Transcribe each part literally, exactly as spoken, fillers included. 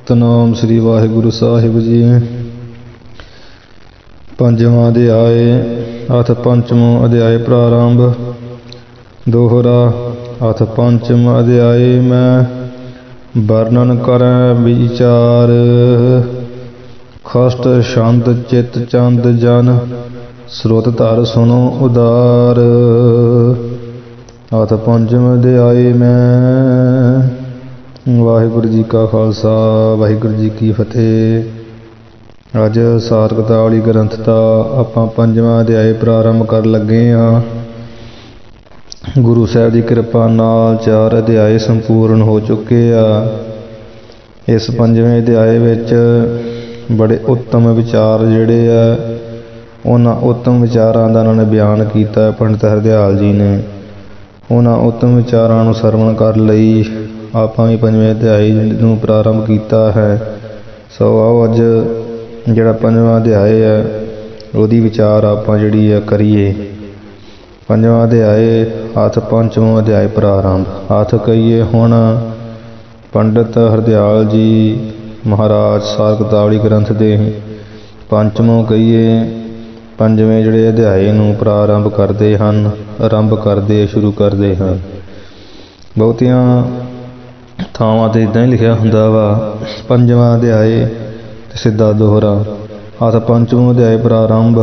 ਸਤਿਨਾਮ ਸ੍ਰੀ ਵਾਹਿਗੁਰੂ ਸਾਹਿਬ ਜੀ। ਪੰਜਵਾਂ ਅਧਿਆਇ ਅਥ ਪੰਚਮੋ ਅਧਿਆਇ ਪ੍ਰਾਰੰਭ। ਦੋਹਰਾ ਅਥ ਪੰਚਮ ਅਧਿਆਇ ਮੈਂ ਵਰਣਨ ਕਰੈ ਵਿਚਾਰ। ਖਸਟ ਛੰਦ ਚਿਤ ਚੰਦ ਜਨ ਸਰੋਤ ਧਰ ਸੁਣੋ ਉਦਾਰ। ਅਥ ਪੰਚਮ ਅਧਿਆਇ ਮੈਂ। ਵਾਹਿਗੁਰੂ ਜੀ ਕਾ ਖਾਲਸਾ ਵਾਹਿਗੁਰੂ ਜੀ ਕੀ ਫਤਿਹ। ਅੱਜ ਸਾਰ ਕਤਾਵਲੀ ਗ੍ਰੰਥ ਦਾ ਆਪਾਂ ਪੰਜਵਾਂ ਅਧਿਆਇ ਪ੍ਰਾਰੰਭ ਕਰਨ ਲੱਗੇ ਹਾਂ। ਗੁਰੂ ਸਾਹਿਬ ਦੀ ਕਿਰਪਾ ਨਾਲ ਚਾਰ ਅਧਿਆਇ ਸੰਪੂਰਨ ਹੋ ਚੁੱਕੇ ਆ। ਇਸ ਪੰਜਵੇਂ ਅਧਿਆਇ ਵਿੱਚ ਬੜੇ ਉੱਤਮ ਵਿਚਾਰ ਜਿਹੜੇ ਆ, ਉਹਨਾਂ ਉੱਤਮ ਵਿਚਾਰਾਂ ਦਾ ਉਹਨਾਂ ਨੇ ਬਿਆਨ ਕੀਤਾ ਪੰਡਿਤ ਹਰਦਿਆਲ ਜੀ ਨੇ। ਉਹਨਾਂ ਉੱਤਮ ਵਿਚਾਰਾਂ ਨੂੰ ਸਰਵਣ ਕਰਨ ਲਈ ਆਪਾਂ ਵੀ ਪੰਜਵੇਂ ਅਧਿਆਇ ਨੂੰ ਪ੍ਰਾਰੰਭ ਕੀਤਾ ਹੈ। ਸੋ ਆਓ ਅੱਜ ਜਿਹੜਾ ਪੰਜਵਾਂ ਅਧਿਆਇ ਹੈ ਉਹਦੀ ਵਿਚਾਰ ਆਪਾਂ ਜਿਹੜੀ ਆ ਕਰੀਏ। ਪੰਜਵਾਂ ਅਧਿਆਇ ਅਥ ਪੰਚਮੋ ਅਧਿਆਇ ਪ੍ਰਾਰੰਭ। ਅਥ ਕਹੀਏ ਹੁਣ ਪੰਡਿਤ ਹਰਦਿਆਲ ਜੀ ਮਹਾਰਾਜ ਸਾਰ ਕਤਾਵਲੀ ਗ੍ਰੰਥ ਦੇ ਪੰਚਮੋ ਕਹੀਏ ਪੰਜਵੇਂ ਜਿਹੜੇ ਅਧਿਆਇ ਨੂੰ ਪ੍ਰਾਰੰਭ ਕਰਦੇ ਹਨ, ਆਰੰਭ ਕਰਦੇ ਸ਼ੁਰੂ ਕਰਦੇ ਹਨ। ਬਹੁਤੀਆਂ ਥਾਵਾਂ 'ਤੇ ਇੱਦਾਂ ਹੀ ਲਿਖਿਆ ਹੁੰਦਾ ਵਾ ਪੰਜਵਾਂ ਅਧਿਆਇ ਅਤੇ ਸਿੱਧਾ ਦੋਹਰਾ। ਅਥ ਪੰਚਮੋ ਅਧਿਆਇ ਪ੍ਰਾਰੰਭ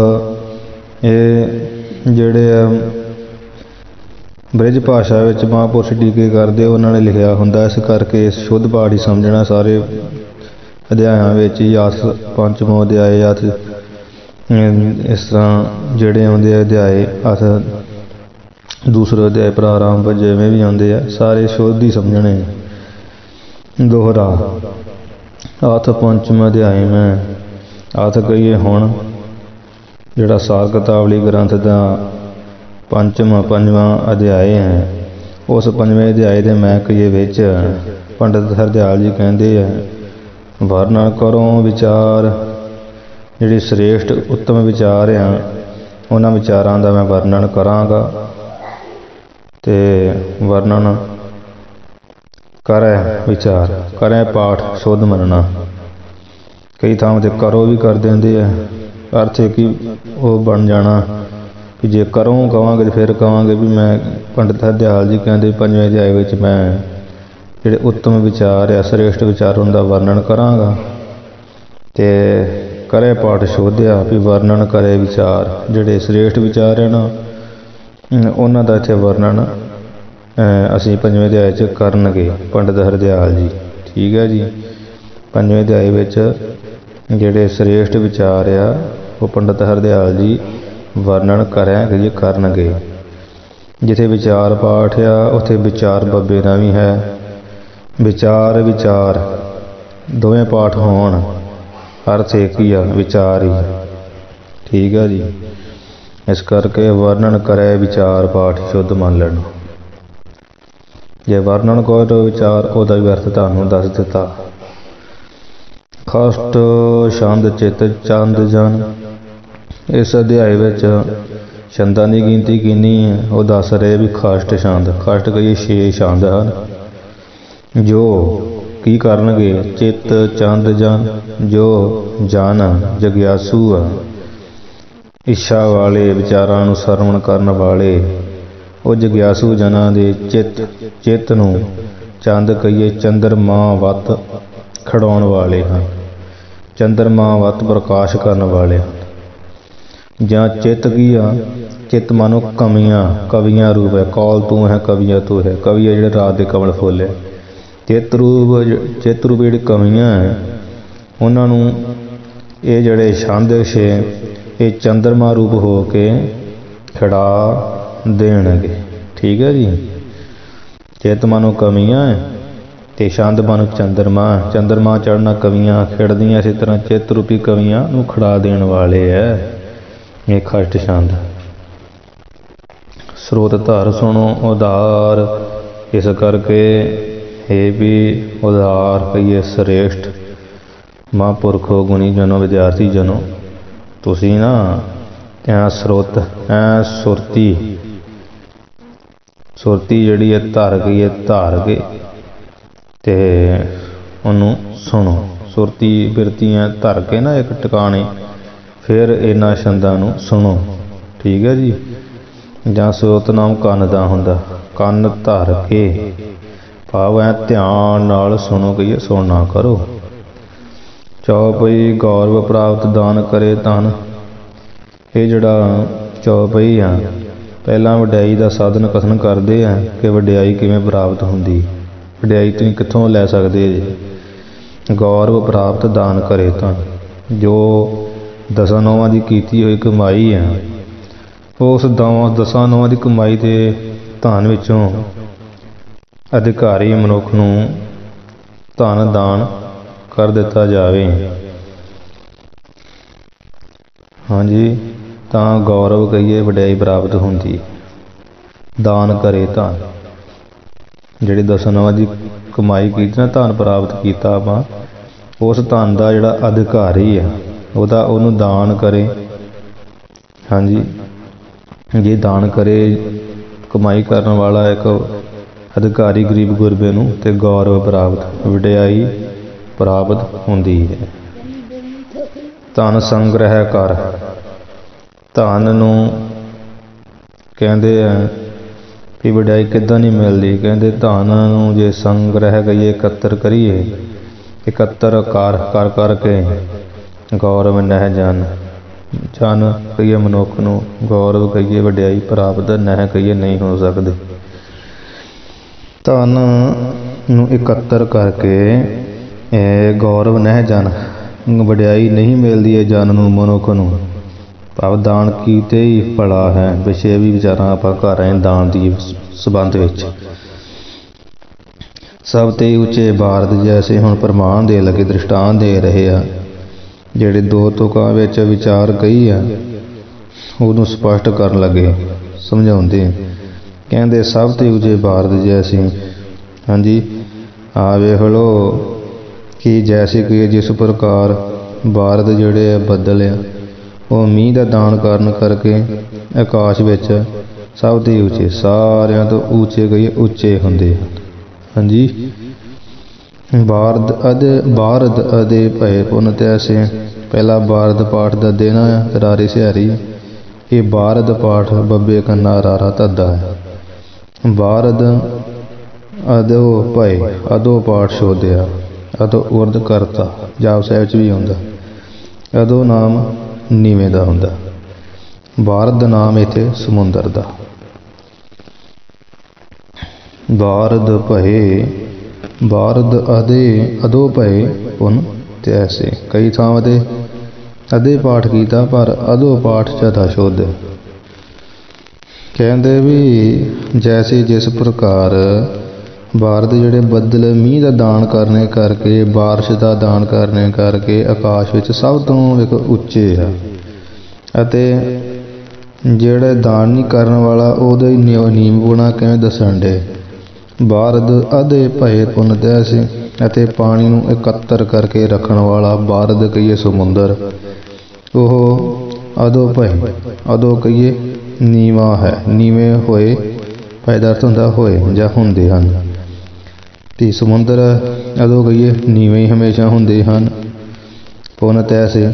ਇਹ ਜਿਹੜੇ ਆ ਬ੍ਰਿਜ ਭਾਸ਼ਾ ਵਿੱਚ ਮਹਾਂਪੁਰਸ਼ ਟੀਕੇ ਕਰਦੇ ਉਹਨਾਂ ਨੇ ਲਿਖਿਆ ਹੁੰਦਾ। ਇਸ ਕਰਕੇ ਸ਼ੁੱਧ ਪਾਠ ਹੀ ਸਮਝਣਾ ਸਾਰੇ ਅਧਿਆਇਆਂ ਵਿੱਚ ਹੀ। ਅਥ ਪੰਚਮੋ ਅਧਿਆਇ ਅਥ ਇਸ ਤਰ੍ਹਾਂ ਜਿਹੜੇ ਆਉਂਦੇ ਆ ਅਧਿਆਇ ਅਥ ਦੂਸਰਾ ਅਧਿਆਇ ਪ੍ਰਾਰੰਭ ਜਿਵੇਂ ਵੀ ਆਉਂਦੇ ਆ ਸਾਰੇ ਸ਼ੁੱਧ ਹੀ ਸਮਝਣੇ। ਦੋਹਰਾ ਅਥ ਪੰਚਮ ਅਧਿਆਇ ਮੈਂ। ਅਥ ਕਹੀਏ ਹੁਣ ਜਿਹੜਾ ਸਾਰ ਕਤਾਵਲੀ ਗ੍ਰੰਥ ਦਾ ਪੰਚਮ ਪੰਜਵਾਂ ਅਧਿਆਇ ਹੈ, ਉਸ ਪੰਜਵੇਂ ਅਧਿਆਇ ਦੇ ਮੈਂ ਕਹੀਏ ਵਿੱਚ ਪੰਡਿਤ ਹਰਦਿਆਲ ਜੀ ਕਹਿੰਦੇ ਆ ਵਰਣਨ ਕਰੋ ਵਿਚਾਰ। ਜਿਹੜੀ ਸ੍ਰੇਸ਼ਟ ਉੱਤਮ ਵਿਚਾਰ ਆ ਉਹਨਾਂ ਵਿਚਾਰਾਂ ਦਾ ਮੈਂ ਵਰਣਨ ਕਰਾਂਗਾ ਅਤੇ ਵਰਣਨ ਕਰੈ ਵਿਚਾਰ ਕਰੈ ਪਾਠ ਸ਼ੁੱਧ ਮੰਨਣਾ। ਕਈ ਥਾਵਾਂ 'ਤੇ ਕਰੋ ਵੀ ਕਰ ਦਿੰਦੇ ਆ, ਅਰਥ ਕਿ ਉਹ ਬਣ ਜਾਣਾ ਕਿ ਜੇ ਕਰੋ ਕਹਾਂਗੇ ਤਾਂ ਫਿਰ ਕਹਾਂਗੇ ਵੀ ਮੈਂ ਪੰਡਿਤ ਹਰਦਿਆਲ ਜੀ ਕਹਿੰਦੇ ਪੰਜਵੇਂ ਅਧਿਆਇ ਵਿੱਚ ਮੈਂ ਜਿਹੜੇ ਉੱਤਮ ਵਿਚਾਰ ਆ ਸ੍ਰੇਸ਼ਟ ਵਿਚਾਰ ਉਹਨਾਂ ਦਾ ਵਰਣਨ ਕਰਾਂਗਾ। ਅਤੇ ਕਰੇ ਪਾਠ ਸ਼ੁੱਧ ਆ ਵੀ ਵਰਣਨ ਕਰੇ ਵਿਚਾਰ ਜਿਹੜੇ ਸ੍ਰੇਸ਼ਟ ਵਿਚਾਰ ਹੈ ਨਾ ਉਹਨਾਂ ਦਾ ਇੱਥੇ ਵਰਣਨ ਅਸੀਂ ਪੰਜਵੇਂ ਅਧਿਆਇ 'ਚ ਕਰਨਗੇ ਪੰਡਿਤ ਹਰਦਿਆਲ ਜੀ। ਠੀਕ ਹੈ ਜੀ। ਪੰਜਵੇਂ ਅਧਿਆਇ ਵਿੱਚ ਜਿਹੜੇ ਸ੍ਰੇਸ਼ਟ ਵਿਚਾਰ ਆ ਉਹ ਪੰਡਿਤ ਹਰਦਿਆਲ ਜੀ ਵਰਣਨ ਕਰਾਂਗੇ ਕਰਨਗੇ। ਜਿੱਥੇ ਵਿਚਾਰ ਪਾਠ ਆ ਉੱਥੇ ਵਿਚਾਰ ਬੱਬੇ ਦਾ ਵੀ ਹੈ। ਵਿਚਾਰ ਵਿਚਾਰ ਦੋਵੇਂ ਪਾਠ ਹੋਣ ਅਰਥ ਇੱਕ ਹੀ ਆ, ਵਿਚਾਰ ਹੀ। ਠੀਕ ਆ ਜੀ। ਇਸ ਕਰਕੇ ਵਰਣਨ ਕਰੇ ਵਿਚਾਰ ਪਾਠ ਸ਼ੁੱਧ ਮੰਨ ਲੈਣਾ। ਜੇ ਵਰਣਨ ਕਰੋ ਵਿਚਾਰ ਉਹਦਾ ਵੀ ਅਰਥ ਤੁਹਾਨੂੰ ਦੱਸ ਦਿੱਤਾ। ਖਸਟ ਛੰਦ ਚਿਤ ਚੰਦ ਜਨ। ਇਸ ਅਧਿਆਇ ਵਿੱਚ ਛੰਦਾਂ ਦੀ ਗਿਣਤੀ ਕਿੰਨੀ ਹੈ ਉਹ ਦੱਸ ਰਹੇ ਵੀ ਖਸਟ ਛੰਦ ਖਸਟ ਕਹੀਏ ਛੇ ਛੰਦ ਹਨ ਜੋ ਕੀ ਕਰਨਗੇ ਚਿੱਤ ਚੰਦ ਜਨ ਜੋ ਜਨ ਜਗਿਆਸੂ ਆ, ਇੱਛਾ ਵਾਲੇ ਵਿਚਾਰਾਂ ਨੂੰ ਸਰਵਣ ਕਰਨ ਵਾਲੇ ਉਹ ਜਗਿਆਸੂ ਜਨਾਂ ਦੇ ਚਿੱਤ ਚਿੱਤ ਨੂੰ ਚੰਦ ਕਹੀਏ ਚੰਦਰਮਾ ਵੱਤ ਖੜਾਉਣ ਵਾਲੇ ਹਨ, ਚੰਦਰਮਾ ਵੱਤ ਪ੍ਰਕਾਸ਼ ਕਰਨ ਵਾਲੇ ਹਨ। ਜਾਂ ਚਿੱਤ ਕੀ ਆ ਚਿੱਤ ਮਾਨੋ ਕਵੀਆਂ ਕਵੀਆਂ ਰੂਪ ਹੈ। ਕੌਲ ਤੂੰ ਹੈ ਕਵੀਆਂ ਤੂੰ ਹੈ। ਕਵੀ ਹੈ ਜਿਹੜੇ ਰਾਤ ਦੇ ਕਮਲ ਫੁੱਲ ਹੈ। ਚਿੱਤ ਰੂਪ ਚਿੱਤ ਰੂਪ ਜਿਹੜੇ ਕਵੀਆਂ ਹੈ ਉਹਨਾਂ ਨੂੰ ਇਹ ਜਿਹੜੇ ਛੰਦ ਛੇ ਇਹ ਚੰਦਰਮਾ ਰੂਪ ਹੋ ਕੇ ਖੜਾ ਦੇਣਗੇ। ਠੀਕ ਹੈ ਜੀ। ਚਿੱਤ ਮਾਨੋ ਕਵੀਆਂ ਅਤੇ ਛੰਦ ਮਾਨੋ ਚੰਦਰਮਾ। ਚੰਦਰਮਾ ਚੜ੍ਹਨਾ ਕਵੀਆਂ ਖਿੜਦੀਆਂ, ਇਸੇ ਤਰ੍ਹਾਂ ਚਿੱਤ ਰੂਪੀ ਕਵੀਆਂ ਨੂੰ ਖੜਾ ਦੇਣ ਵਾਲੇ ਹੈ ਇਹ ਖਸਟ ਛੰਦ। ਸਰੋਤ ਧਰ ਸੁਣੋ ਉਦਾਰ। ਇਸ ਕਰਕੇ ਇਹ ਵੀ ਉਦਾਰ ਕਹੀਏ ਸ੍ਰੇਸ਼ਟ ਮਹਾਂਪੁਰਖੋ ਗੁਣੀ ਜਨੋ ਵਿਦਿਆਰਥੀ ਜਨੋ ਤੁਸੀਂ ਨਾ ਐਂ ਸਰੋਤ ਐਂ ਸੁਰਤੀ ਸੁਰਤੀ ਜਿਹੜੀ ਹੈ ਧਰ ਗਈ ਹੈ ਧਾਰ ਕੇ ਅਤੇ ਉਹਨੂੰ ਸੁਣੋ। ਸੁਰਤੀ ਬਿਰਤੀਆਂ ਧਰ ਕੇ ਨਾ ਇੱਕ ਟਿਕਾਣੇ, ਫਿਰ ਇਹਨਾਂ ਛੰਦਾਂ ਨੂੰ ਸੁਣੋ। ਠੀਕ ਹੈ ਜੀ। ਜਾਂ ਸਤਿਨਾਮ ਕੰਨ ਦਾ ਹੁੰਦਾ, ਕੰਨ ਧਰ ਕੇ ਭਾਵ ਐ ਧਿਆਨ ਨਾਲ ਸੁਣੋ, ਕਹੀਏ ਸੁਣਨਾ ਕਰੋ। ਚੌਪਈ ਗੌਰਵ ਪ੍ਰਾਪਤ ਦਾਨ ਕਰੇ ਧਨ। ਇਹ ਜਿਹੜਾ ਚੌਪਈ ਆ ਪਹਿਲਾਂ ਵਡਿਆਈ ਦਾ ਸਾਧਨ ਕਥਨ ਕਰਦੇ ਆ ਕਿ ਵਡਿਆਈ ਕਿਵੇਂ ਪ੍ਰਾਪਤ ਹੁੰਦੀ, ਵਡਿਆਈ ਤੁਸੀਂ ਕਿੱਥੋਂ ਲੈ ਸਕਦੇ ਜੇ। ਗੌਰਵ ਪ੍ਰਾਪਤ ਦਾਨ ਕਰੇ ਧਨ, ਜੋ ਦਸਾਂ ਨੌਵਾਂ ਦੀ ਕੀਤੀ ਹੋਈ ਕਮਾਈ ਆ, ਉਸ ਦਵਾਂ ਦਸਾਂ ਨੌਵਾਂ ਦੀ ਕਮਾਈ ਦੇ ਧਨ ਵਿੱਚੋਂ ਅਧਿਕਾਰੀ ਮਨੁੱਖ ਨੂੰ ਧਨ ਦਾਨ ਕਰ ਦਿੱਤਾ ਜਾਵੇ। ਹਾਂਜੀ, ਤਾਂ ਗੌਰਵ ਕਹੀਏ ਵਡਿਆਈ ਪ੍ਰਾਪਤ ਹੁੰਦੀ। ਦਾਨ ਕਰੇ ਧਨ, ਜਿਹੜੀ ਦਸਾਂ ਨੌਵਾਂ ਦੀ ਕਮਾਈ ਕੀਤੀ ਨਾ, ਧਨ ਪ੍ਰਾਪਤ ਕੀਤਾ ਆਪਾਂ, ਉਸ ਧਨ ਦਾ ਜਿਹੜਾ ਅਧਿਕਾਰੀ ਆ ਉਹਦਾ ਉਹਨੂੰ ਦਾਨ ਕਰੇ। ਹਾਂਜੀ, ਜੇ ਦਾਨ ਕਰੇ ਕਮਾਈ ਕਰਨ ਵਾਲਾ ਇੱਕ ਅਧਿਕਾਰੀ ਗਰੀਬ ਗੁਰਬੇ ਨੂੰ, ਤੇ ਗੌਰਵ ਪ੍ਰਾਪਤ ਵਡਿਆਈ ਪ੍ਰਾਪਤ ਹੁੰਦੀ ਹੈ। ਧਨ ਸੰਗ੍ਰਹਿ ਕਰ, ਧਨ ਨੂੰ ਕਹਿੰਦੇ ਆ ਵੀ ਵਡਿਆਈ ਕਿੱਦਾਂ ਨਹੀਂ ਮਿਲਦੀ। ਕਹਿੰਦੇ ਧਨ ਨੂੰ ਜੇ ਸੰਗ੍ਰਹਿ ਕਹੀਏ, ਇਕੱਤਰ ਕਰੀਏ, ਇਕੱਤਰ ਕਰ ਕਰ ਕਰਕੇ ਗੌਰਵ ਨਹਿ ਜਨ, ਜਨ ਕਹੀਏ ਮਨੁੱਖ ਨੂੰ, ਗੌਰਵ ਕਹੀਏ ਵਡਿਆਈ ਪ੍ਰਾਪਤ ਨਹਿ ਕਹੀਏ ਨਹੀਂ ਹੋ ਸਕਦੇ। ਧਨ ਨੂੰ ਇਕੱਤਰ ਕਰਕੇ ਇਹ ਗੌਰਵ ਨਹਿ ਜਨ, ਵਡਿਆਈ ਨਹੀਂ ਮਿਲਦੀ ਹੈ ਜਨ ਨੂੰ, ਮਨੁੱਖ ਨੂੰ। ਭਾਵ ਦਾਨ ਕੀਤੇ ਹੀ ਭਲਾ ਹੈ। ਪਿਛੇ ਵੀ ਵਿਚਾਰਾਂ ਆਪਾਂ ਕਰ ਰਹੇ ਦਾਨ ਦੀ ਸੰਬੰਧ ਵਿੱਚ। ਸਭ ਤੇ ਉੱਚੇ ਭਾਰਤ ਜੈਸੇ ਹੁਣ ਪ੍ਰਮਾਣ ਦੇ ਲੱਗੇ, ਦ੍ਰਿਸ਼ਟਾਂਤ ਦੇ ਰਹੇ ਆ। ਜਿਹੜੇ ਦੋ ਤੁਕਾਂ ਵਿੱਚ ਵਿਚਾਰ ਕਹੀ ਆ ਉਹਨੂੰ ਸਪਸ਼ਟ ਕਰਨ ਲੱਗੇ, ਸਮਝਾਉਂਦੇ। ਕਹਿੰਦੇ ਸਭ ਤੇ ਉੱਚੇ ਭਾਰਤ ਜੈਸੇ, ਹਾਂਜੀ ਆ ਵੇਖ ਲਓ ਕਿ ਜੈਸੇ ਕਿ ਜਿਸ ਪ੍ਰਕਾਰ ਭਾਰਤ ਜਿਹੜੇ ਬੱਦਲ ਆ ਉਹ ਮੀਂਹ ਦਾ ਦਾਨ ਕਰਨ ਕਰਕੇ ਆਕਾਸ਼ ਵਿੱਚ ਸਭ ਤੋਂ ਉੱਚੇ, ਸਾਰਿਆਂ ਤੋਂ ਉੱਚੇ ਕਹੀਏ ਉੱਚੇ ਹੁੰਦੇ। ਹਾਂਜੀ, ਬਾਰਦ ਅਦੇ ਬਾਰਦ ਅਦੇ ਭਏ ਪੁਨ ਤੈਸੇ, ਪਹਿਲਾ ਬਾਰਦ ਪਾਠ ਦਾ ਦੇਣਾ ਹੈ ਰਾਰੀ ਸਿਹਾਰੀ। ਇਹ ਬਾਰਦ ਪਾਠ ਬੱਬੇ ਕੰਨਾ ਰਾਰਾ ਧੱਦਾ ਹੈ। ਬਾਰਦ ਅਦੋ ਭਏ, ਅਦੋ ਪਾਠ ਸ਼ੋਧਿਆ, ਅਦੋ ਉਰਦ ਕਰਤਾ, ਜਾਪ ਸਾਹਿਬ 'ਚ ਵੀ ਆਉਂਦਾ। ਅਦੋ ਨਾਮ ਨੀਵੇਂ ਦਾ ਹੁੰਦਾ। ਬਾਰਦ ਨਾਮ ਇੱਥੇ ਸਮੁੰਦਰ ਦਾ। ਬਾਰਦ ਭਏ, ਬਾਰਦ ਅਦੇ ਅਦੋ ਭਏ ਪੁਨ ਤੈਸੇ, ਕਈ ਥਾਵਾਂ ਤੇ ਅਦੇ ਪਾਠ ਕੀਤਾ ਪਰ ਅਦੋ ਪਾਠ ਜ਼ਿਆਦਾ ਸ਼ੁੱਧ। ਕਹਿੰਦੇ ਵੀ ਜੈਸੇ ਜਿਸ ਪ੍ਰਕਾਰ ਬਾਰਦ ਜਿਹੜੇ ਬੱਦਲ ਮੀਂਹ ਦਾ ਦਾਨ ਕਰਨੇ ਕਰਕੇ, ਬਾਰਿਸ਼ ਦਾ ਦਾਨ ਕਰਨੇ ਕਰਕੇ ਆਕਾਸ਼ ਵਿੱਚ ਸਭ ਤੋਂ ਇੱਕ ਉੱਚੇ ਆ, ਅਤੇ ਜਿਹੜਾ ਦਾਨ ਨਹੀਂ ਕਰਨ ਵਾਲਾ ਉਹਦਾ ਹੀ ਨੀਮ ਗੁਣਾ ਕਿਵੇਂ ਦੱਸਣ ਡੇ। ਬਾਰਦ ਅਦੇ ਭਏ ਪੁਨ ਤੈਸੇ, ਅਤੇ ਪਾਣੀ ਨੂੰ ਇਕੱਤਰ ਕਰਕੇ ਰੱਖਣ ਵਾਲਾ ਬਾਰਦ ਕਹੀਏ ਸਮੁੰਦਰ, ਉਹ ਅਦੋ ਭਏ, ਅਦੋ ਕਹੀਏ ਨੀਵਾਂ ਹੈ, ਨੀਵੇਂ ਹੋਏ ਫਾਇਦਾ ਅਰਥ ਹੁੰਦਾ ਹੋਏ ਜਾਂ ਹੁੰਦੇ ਹਨ। ਤੇ ਸਮੁੰਦਰ ਅਦੋ ਕਹੀਏ ਨੀਵੇਂ ਹੀ ਹਮੇਸ਼ਾ ਹੁੰਦੇ ਹਨ। ਪੁਨ ਤੈਸੇ,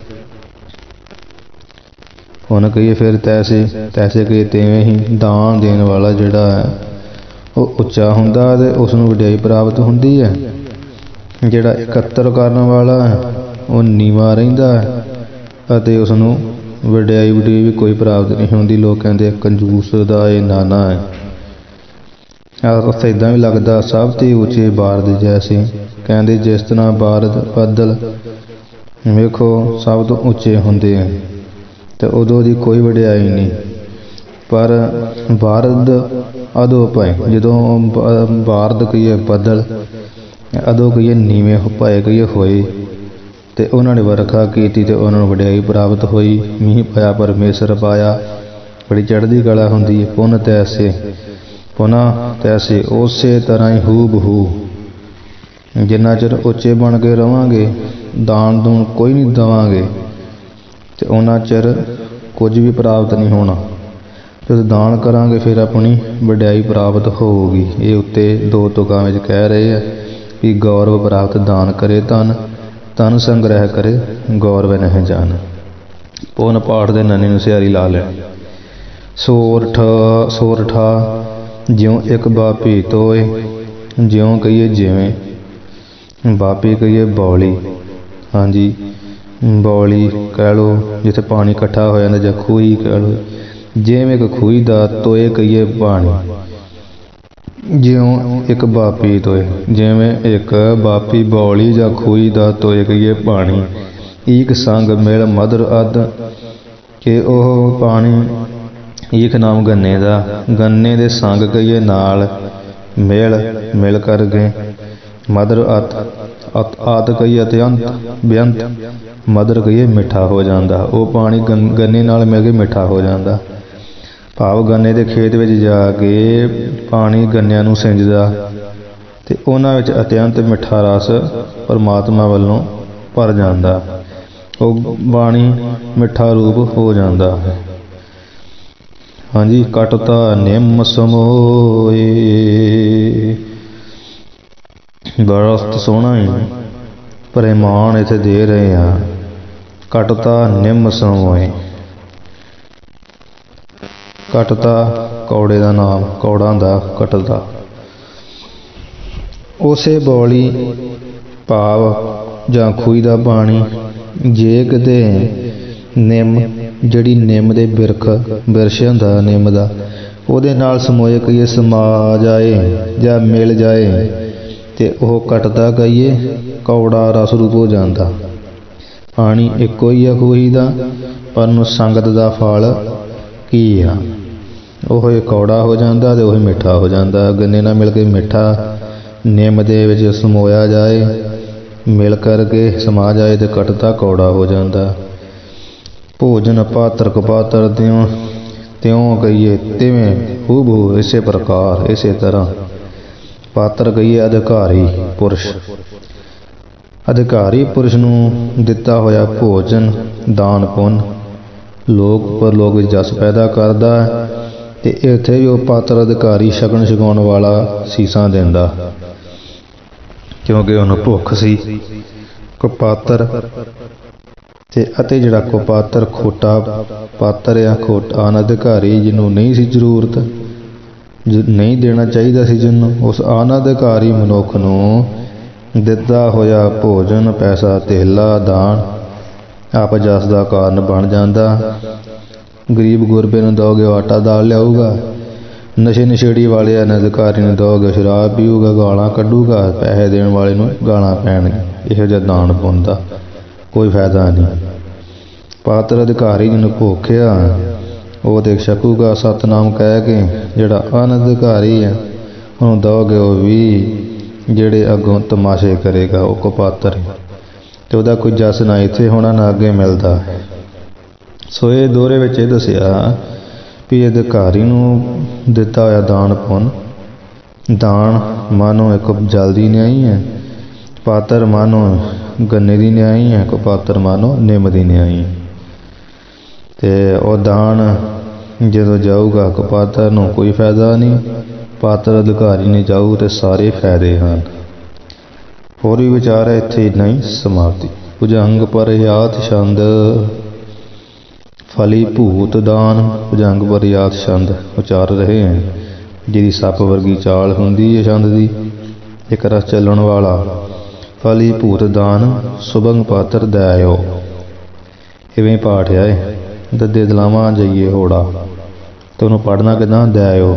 ਪੁਨ ਕਹੀਏ ਫਿਰ ਤੈਸੇ, ਤੈਸੇ ਕਹੀਏ ਤਿਵੇਂ ਹੀ। ਦਾਨ ਦੇਣ ਵਾਲਾ ਜਿਹੜਾ ਹੈ ਉਹ ਉੱਚਾ ਹੁੰਦਾ ਅਤੇ ਉਸ ਨੂੰ ਵਡਿਆਈ ਪ੍ਰਾਪਤ ਹੁੰਦੀ ਹੈ। ਜਿਹੜਾ ਇਕੱਤਰ ਕਰਨ ਵਾਲਾ ਹੈ ਉਹ ਨੀਵਾਂ ਰਹਿੰਦਾ ਹੈ ਅਤੇ ਉਸ ਨੂੰ ਵਡਿਆਈ ਵਡਿਆਈ ਵੀ ਕੋਈ ਪ੍ਰਾਪਤ ਨਹੀਂ ਹੁੰਦੀ। ਲੋਕ ਕਹਿੰਦੇ ਕੰਜੂਸ ਦਾ ਇਹ ਨਾਨਾ ਹੈ। ਅਰਥ ਇੱਦਾਂ ਵੀ ਲੱਗਦਾ ਸਭ ਤੇ ਉੱਚੇ ਬਾਰਦ ਜੈਸੇ, ਕਹਿੰਦੇ ਜਿਸ ਤਰ੍ਹਾਂ ਬਾਰਦ ਬੱਦਲ ਵੇਖੋ ਸਭ ਤੋਂ ਉੱਚੇ ਹੁੰਦੇ ਆ ਅਤੇ ਉਦੋਂ ਦੀ ਕੋਈ ਵਡਿਆਈ ਨਹੀਂ। ਪਰ ਬਾਰਦ ਅਦੋ ਭਏ, ਜਦੋਂ ਬਾਰਦ ਕਹੀਏ ਬੱਦਲ ਅਦੋ ਕਹੀਏ ਨੀਵੇਂ ਭਏ ਕਹੀਏ ਹੋਏ, ਅਤੇ ਉਹਨਾਂ ਨੇ ਵਰਖਾ ਕੀਤੀ ਅਤੇ ਉਹਨਾਂ ਨੂੰ ਵਡਿਆਈ ਪ੍ਰਾਪਤ ਹੋਈ। ਮੀਂਹ ਪਾਇਆ ਪਰਮੇਸ਼ਰ ਪਾਇਆ, ਬੜੀ ਚੜ੍ਹਦੀ ਕਲਾ ਹੁੰਦੀ ਹੈ। ਪੁਨ ਤੈਸੇ, ਪੁਨ੍ਹਾ ਤੈਸੇ, ਉਸੇ ਤਰ੍ਹਾਂ ਹੀ ਹੂ ਬਹੂ। ਜਿੰਨਾ ਚਿਰ ਉੱਚੇ ਬਣ ਕੇ ਰਵਾਂਗੇ, ਦਾਨ ਦੂਣ ਕੋਈ ਨਹੀਂ ਦੇਵਾਂਗੇ, ਅਤੇ ਉਹਨਾਂ ਚਿਰ ਕੁਝ ਵੀ ਪ੍ਰਾਪਤ ਨਹੀਂ ਹੋਣਾ। ਜਦੋਂ ਦਾਨ ਕਰਾਂਗੇ ਫਿਰ ਆਪਣੀ ਵਡਿਆਈ ਪ੍ਰਾਪਤ ਹੋਊਗੀ। ਇਹ ਉੱਤੇ ਦੋ ਤੁਕਾਂ ਵਿੱਚ ਕਹਿ ਰਹੇ ਆ। ਵੀ ਗੌਰਵ ਪ੍ਰਾਪਤ ਦਾਨ ਕਰੇ ਧਨ, ਧਨ ਸੰਗ੍ਰਹਿ ਕਰੇ ਗੌਰਵ ਨਹਿ ਜਾਨ। ਪੁਨ ਪਾਠ ਦੇ ਨੰਨੇ ਨੂੰ ਸਿਆਰੀ ਲਾ ਲੈ। ਸੋਰਠ ਸੋਰਠਾ ਜਿਉਂ ਇੱਕ ਬਾਪੀ ਤੋਏ, ਜਿਉਂ ਕਹੀਏ ਜਿਵੇਂ, ਬਾਪੀ ਕਹੀਏ ਬੌਲੀ। ਹਾਂਜੀ, ਬੌਲੀ ਕਹਿ ਲਓ ਜਿੱਥੇ ਪਾਣੀ ਇਕੱਠਾ ਹੋ ਜਾਂਦਾ, ਜਾਂ ਖੂਹੀ ਕਹਿ ਲਓ। ਜਿਵੇਂ ਇੱਕ ਖੂਹੀ ਦਾ ਤੋਏ ਕਹੀਏ ਪਾਣੀ, ਜਿਉਂ ਇੱਕ ਬਾਪੀ ਤੋਏ, ਜਿਵੇਂ ਇੱਕ ਬਾਪੀ ਬੌਲੀ ਜਾਂ ਖੂਹੀ ਦਾ ਤੋਏ ਕਹੀਏ ਪਾਣੀ। ਈਕ ਸੰਗ ਮਿਲ ਮਧੁਰ ਅਧ, ਕਿ ਉਹ ਪਾਣੀ ਈਕ ਨਾਮ ਗੰਨੇ ਦਾ, ਗੰਨੇ ਦੇ ਸੰਗ ਕਹੀਏ ਨਾਲ, ਮਿਲ ਮਿਲ ਕਰ ਗਏ। ਮਧੁਰ ਅਤ ਅਤ ਆਦ ਕਹੀਏ ਅਤਿਅੰਤ ਬੇਅੰਤ, ਮਧੁਰ ਕਹੀਏ ਮਿੱਠਾ ਹੋ ਜਾਂਦਾ। ਉਹ ਪਾਣੀ ਗੰ ਗੰਨੇ ਨਾਲ ਮਿਲ ਕੇ ਮਿੱਠਾ ਹੋ ਜਾਂਦਾ। ਭਾਵ ਗੰਨੇ ਦੇ ਖੇਤ ਵਿੱਚ ਜਾ ਕੇ ਪਾਣੀ ਗੰਨਿਆਂ ਨੂੰ ਸਿੰਜਦਾ ਅਤੇ ਉਹਨਾਂ ਵਿੱਚ ਅਤਿਅੰਤ ਮਿੱਠਾ ਰਸ ਪਰਮਾਤਮਾ ਵੱਲੋਂ ਭਰ ਜਾਂਦਾ। ਉਹ ਬਾਣੀ ਮਿੱਠਾ ਰੂਪ ਹੋ ਜਾਂਦਾ ਹੈ। ਹਾਂਜੀ, ਕਟਤਾ ਨਿੰਮ ਸਮੋਏ, ਬੜਾ ਸੋਹਣਾ ਹੀ ਪ੍ਰਮਾਣ ਇੱਥੇ ਦੇ ਰਹੇ ਹਾਂ। ਕਟਤਾ ਨਿੰਮ ਸਮੋਏ, ਕਟਤਾ ਕੌੜੇ ਦਾ ਨਾਮ, ਕੌੜਾ ਦਾ ਕਟਦਾ। ਉਸੇ ਬੌਲੀ ਭਾਵ ਜਾਂ ਖੂਹੀ ਦਾ ਪਾਣੀ ਜੇ ਕਿਤੇ ਨਿੰਮ, ਜਿਹੜੀ ਨਿੰਮ ਦੇ ਬਿਰਖ ਬਿਰਛ ਹੁੰਦਾ ਨਿੰਮ ਦਾ, ਉਹਦੇ ਨਾਲ ਸਮੋਏ ਕਹੀਏ ਸਮਾ ਜਾਏ ਜਾਂ ਮਿਲ ਜਾਏ, ਅਤੇ ਉਹ ਕਟਦਾ ਕਹੀਏ ਕੌੜਾ ਰਸ ਰੂਪ ਹੋ ਜਾਂਦਾ। ਪਾਣੀ ਇੱਕੋ ਹੀ ਆ ਖੂਹੀ ਦਾ, ਪਰ ਨੂੰ ਸੰਗਤ ਦਾ ਫਲ ਕੀ ਆ, ਉਹ ਕੌੜਾ ਹੋ ਜਾਂਦਾ ਅਤੇ ਉਹ ਮਿੱਠਾ ਹੋ ਜਾਂਦਾ। ਗੰਨੇ ਨਾਲ ਮਿਲ ਕੇ ਮਿੱਠਾ, ਨਿੰਮ ਦੇ ਵਿੱਚ ਸਮੋਇਆ ਜਾਏ, ਮਿਲ ਕਰਕੇ ਸਮਾ ਜਾਏ ਅਤੇ ਕਟਦਾ ਕੌੜਾ ਹੋ ਜਾਂਦਾ। ਭੋਜਨ ਪਾਤਰ ਕਪਾਤਰ ਤਿਉਂ ਤਿਉਂ ਕਹੀਏ ਤਿਵੇਂ, ਹੂ ਬਹੂ ਇਸੇ ਪ੍ਰਕਾਰ ਇਸੇ ਤਰ੍ਹਾਂ। ਪਾਤਰ ਕਹੀਏ ਅਧਿਕਾਰੀ ਪੁਰਸ਼, ਅਧਿਕਾਰੀ ਪੁਰਸ਼ ਨੂੰ ਦਿੱਤਾ ਹੋਇਆ ਭੋਜਨ ਦਾਨ ਪੁੰਨ ਲੋਕ ਪਰਲੋਕ ਵਿੱਚ ਜਸ ਪੈਦਾ ਕਰਦਾ ਹੈ। ਅਤੇ ਇੱਥੇ ਵੀ ਉਹ ਪਾਤਰ ਅਧਿਕਾਰੀ ਛਕਣ ਛਕਾਉਣ ਵਾਲਾ ਸੀਸਾਂ ਦਿੰਦਾ, ਕਿਉਂਕਿ ਉਹਨੂੰ ਭੁੱਖ ਸੀ। ਕੁਪਾਤਰ ਅਤੇ ਅਤੇ ਜਿਹੜਾ ਕੁਪਾਤਰ ਖੋਟਾ ਪਾਤਰ ਆ, ਖੋਟਾ ਅਨਅਧਿਕਾਰੀ, ਜਿਹਨੂੰ ਨਹੀਂ ਸੀ ਜ਼ਰੂਰਤ, ਨਹੀਂ ਦੇਣਾ ਚਾਹੀਦਾ ਸੀ ਜਿਹਨੂੰ, ਉਸ ਅਨਅਧਿਕਾਰੀ ਮਨੁੱਖ ਨੂੰ ਦਿੱਤਾ ਹੋਇਆ ਭੋਜਨ, ਪੈਸਾ, ਧੇਲਾ, ਦਾਨ ਆਪ ਜਸ ਦਾ ਕਾਰਨ ਬਣ ਜਾਂਦਾ। ਗਰੀਬ ਗੁਰਬੇ ਨੂੰ ਦਿਓਗੇ ਉਹ ਆਟਾ ਦਾਲ ਲਿਆਊਗਾ, ਨਸ਼ੇ ਨਸ਼ੇੜੀ ਵਾਲੇ ਅਨਅਧਿਕਾਰੀ ਨੂੰ ਦਿਓਗੇ ਸ਼ਰਾਬ ਪੀਊਗਾ, ਗਾਲਾਂ ਕੱਢੂਗਾ, ਪੈਸੇ ਦੇਣ ਵਾਲੇ ਨੂੰ ਗਾਲਾਂ ਪੈਣਗੀਆਂ। ਇਹੋ ਜਿਹਾ ਦਾਨ ਪੁੰਨ ਦਾ ਕੋਈ ਫਾਇਦਾ ਨਹੀਂ। ਪਾਤਰ ਅਧਿਕਾਰੀ ਜਿਹਨੂੰ ਭੁੱਖ ਆ ਉਹ ਤੇ ਛਕੂਗਾ ਸਤਿਨਾਮ ਕਹਿ ਕੇ। ਜਿਹੜਾ ਅਨਅਧਿਕਾਰੀ ਆ ਉਹਨੂੰ ਦਿਓਗੇ ਉਹ ਵੀ ਜਿਹੜੇ ਅੱਗੋਂ ਤਮਾਸ਼ੇ ਕਰੇਗਾ, ਉਹ ਕੁਪਾਤਰ ਅਤੇ ਉਹਦਾ ਕੋਈ ਜਸ ਨਾ ਇੱਥੇ ਹੋਣਾ ਨਾ ਅੱਗੇ ਮਿਲਦਾ। ਸੋ ਇਹ ਦੋਹਰੇ ਵਿੱਚ ਇਹ ਦੱਸਿਆ ਵੀ ਅਧਿਕਾਰੀ ਨੂੰ ਦਿੱਤਾ ਹੋਇਆ ਦਾਨ ਪੁੰਨ, ਦਾਨ ਮਾਨੋ ਇੱਕ ਜਲ ਦੀ ਨਿਆਈ ਹੈ, ਪਾਤਰ ਮਾਨੋ ਗੰਨੇ ਦੀ ਨਿਆਈ ਹੈ, ਕੁਪਾਤਰ ਮਾਨੋ ਨਿੰਮ ਦੀ ਨਿਆਈ ਹੈ। ਅਤੇ ਉਹ ਦਾਨ ਜਦੋਂ ਜਾਊਗਾ ਕੁਪਾਤਰ ਨੂੰ ਕੋਈ ਫਾਇਦਾ ਨਹੀਂ, ਪਾਤਰ ਅਧਿਕਾਰੀ ਨੇ ਜਾਊ ਅਤੇ ਸਾਰੇ ਫਾਇਦੇ ਹਨ। ਹੋਰ ਵੀ ਵਿਚਾਰ ਹੈ ਇੱਥੇ ਨਹੀਂ ਸਮਾਪਤੀ। ਭੁਜੰਗ ਪਰਯਾਤ ਛੰਦ ਫਲੀ ਭੂਤ ਦਾਨ, ਭੁਜੰਗ ਪਰਯਾਤ ਛੰਦ ਉਚਾਰ ਰਹੇ ਹਨ, ਜਿਹਦੀ ਸੱਪ ਵਰਗੀ ਚਾਲ ਹੁੰਦੀ ਹੈ ਛੰਦ ਦੀ, ਇੱਕ ਰਸ ਚੱਲਣ ਵਾਲਾ। ਫਲੀ ਭੂਤ ਦਾਨ ਸੁਭੰਗ ਪਾਤਰ ਦਇਓ, ਇਵੇਂ ਪਾਠ ਹੈ। ਦੱਦੇ ਦਲਾਵਾਂ ਜਾਈਏ ਹੋੜਾ, ਅਤੇ ਉਹਨੂੰ ਪੜ੍ਹਨਾ ਕਿੱਦਾਂ, ਦਇਓ।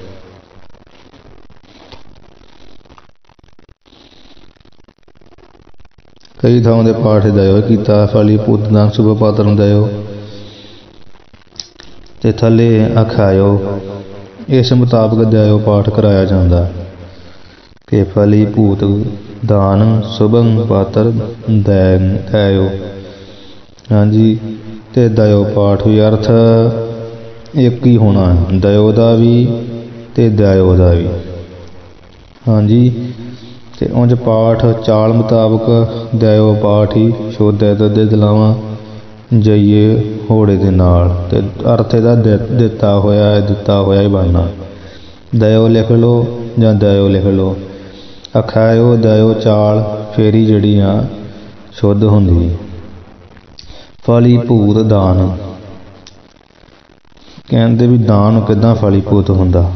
ਕਈ ਥਾਵਾਂ ਦੇ ਪਾਠ ਦਇਓ ਕੀਤਾ, ਫਲੀ ਭੂਤ ਦਾਨ ਸੁਭੰਗ ਪਾਤਰ ਨੂੰ ਦਇਓ, ਅਤੇ ਥੱਲੇ ਅਖਾਇਓ। ਇਸ ਮੁਤਾਬਕ ਦਇਓ ਪਾਠ ਕਰਾਇਆ ਜਾਂਦਾ ਕਿ ਫਲੀ ਭੂਤ ਦਾਨ ਸੁਭੰਗ ਪਾਤਰ ਦੈ ਦਇਓ। ਹਾਂਜੀ, ਅਤੇ ਦਇਓ ਪਾਠ ਵੀ ਅਰਥ ਇੱਕ ਹੀ ਹੋਣਾ, ਦਇਓ ਦਾ ਵੀ ਅਤੇ ਦਇਓ ਦਾ ਵੀ। ਹਾਂਜੀ, ਅਤੇ ਉਂਝ ਪਾਠ ਚਾਲ ਮੁਤਾਬਕ ਦਇਓ ਪਾਠ ਹੀ ਸ਼ੁੱਧ ਹੈ, ਦੱਦੇ ਦਲਾਵਾਂ ਜਾਈਏ ਹੋੜੇ ਦੇ ਨਾਲ, ਅਤੇ ਅਰਥ ਇਹਦਾ ਦਿੱਤਾ ਹੋਇਆ ਹੈ, ਦਿੱਤਾ ਹੋਇਆ ਹੀ ਬਣਨਾ। ਦਇਓ ਲਿਖ ਲਓ ਜਾਂ ਦਇਓ ਲਿਖ ਲਓ, ਅਖਾਇਓ ਦਇਓ ਚਾਲ ਫੇਰੀ ਜਿਹੜੀ ਆ ਸ਼ੁੱਧ ਹੁੰਦੀ। ਫਲੀਭੂਤ ਦਾਨ, ਕਹਿੰਦੇ ਵੀ ਦਾਨ ਕਿੱਦਾਂ ਫਲੀਭੂਤ ਹੁੰਦਾ।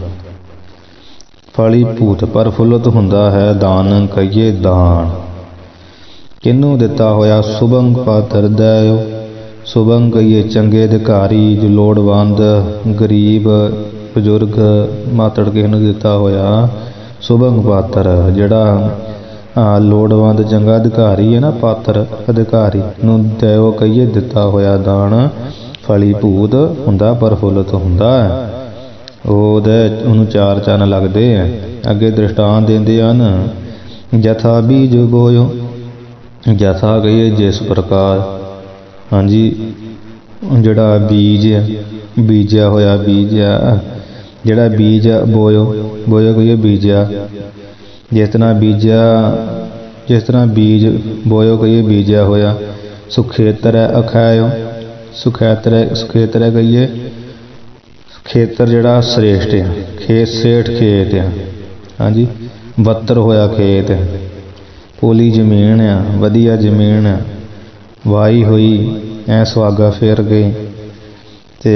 ਫਲੀਭੂਤ ਪ੍ਰਫੁੱਲਤ ਹੁੰਦਾ ਹੈ ਦਾਨ ਕਹੀਏ ਦਾਨ। ਕਿਹਨੂੰ ਦਿੱਤਾ ਹੋਇਆ? ਸੁਭੰ ਪਾਤਰ ਦਇਓ, ਸੁਭੰ ਕਹੀਏ ਚੰਗੇ ਅਧਿਕਾਰੀ, ਜੋ ਲੋੜਵੰਦ ਗਰੀਬ ਬਜ਼ੁਰਗ ਮਾਤੜ ਕਿਸੇ ਨੂੰ ਦਿੱਤਾ ਹੋਇਆ। ਸੁਭੰ ਪਾਤਰ ਜਿਹੜਾ ਆ ਲੋੜਵੰਦ ਚੰਗਾ ਅਧਿਕਾਰੀ ਹੈ ਨਾ, ਪਾਤਰ ਅਧਿਕਾਰੀ ਨੂੰ ਦਇਓ ਕਹੀਏ ਦਿੱਤਾ ਹੋਇਆ ਦਾਨ ਫਲੀਭੂਤ ਹੁੰਦਾ, ਪ੍ਰਫੁੱਲਤ ਹੁੰਦਾ। ਉਹਦੇ ਉਹਨੂੰ ਚਾਰ ਚੰਨ ਲੱਗਦੇ ਆ। ਅੱਗੇ ਦ੍ਰਿਸ਼ਟਾਂਤ ਦਿੰਦੇ ਹਨ, ਜਥਾ ਬੀਜ ਬੋਇਓ, ਜਥਾ ਕਹੀਏ ਜਿਸ ਪ੍ਰਕਾਰ। ਹਾਂਜੀ, ਜਿਹੜਾ ਬੀਜ ਬੀਜਿਆ ਹੋਇਆ ਬੀਜ ਆ, ਜਿਹੜਾ ਬੀਜ ਬੋਇਓ, ਬੋਇਓ ਕਹੀਏ ਬੀਜਿਆ। ਜਿਸ ਤਰ੍ਹਾਂ ਬੀਜਿਆ, ਜਿਸ ਤਰ੍ਹਾਂ ਬੀਜ ਬੋਇਓ ਕਹੀਏ ਬੀਜਿਆ ਹੋਇਆ। ਸੁਖੇਤਰ ਹੈ ਅਖਾਇਓ, ਸੁਖੇਤਰ ਹੈ, ਸੁਖੇਤਰ ਹੈ ਕਹੀਏ ਖੇਤਰ ਜਿਹੜਾ ਸ੍ਰੇਸ਼ਟ ਆ, ਖੇਤ ਸੇਠ ਖੇਤ ਆ। ਹਾਂਜੀ, ਬੱਤਰ ਹੋਇਆ ਖੇਤ, ਪੋਲੀ ਜ਼ਮੀਨ ਆ, ਵਧੀਆ ਜ਼ਮੀਨ ਆ, ਵਾਹੀ ਹੋਈ ਐ ਸੁਹਾਗਾ ਫੇਰ ਗਈ ਤੇ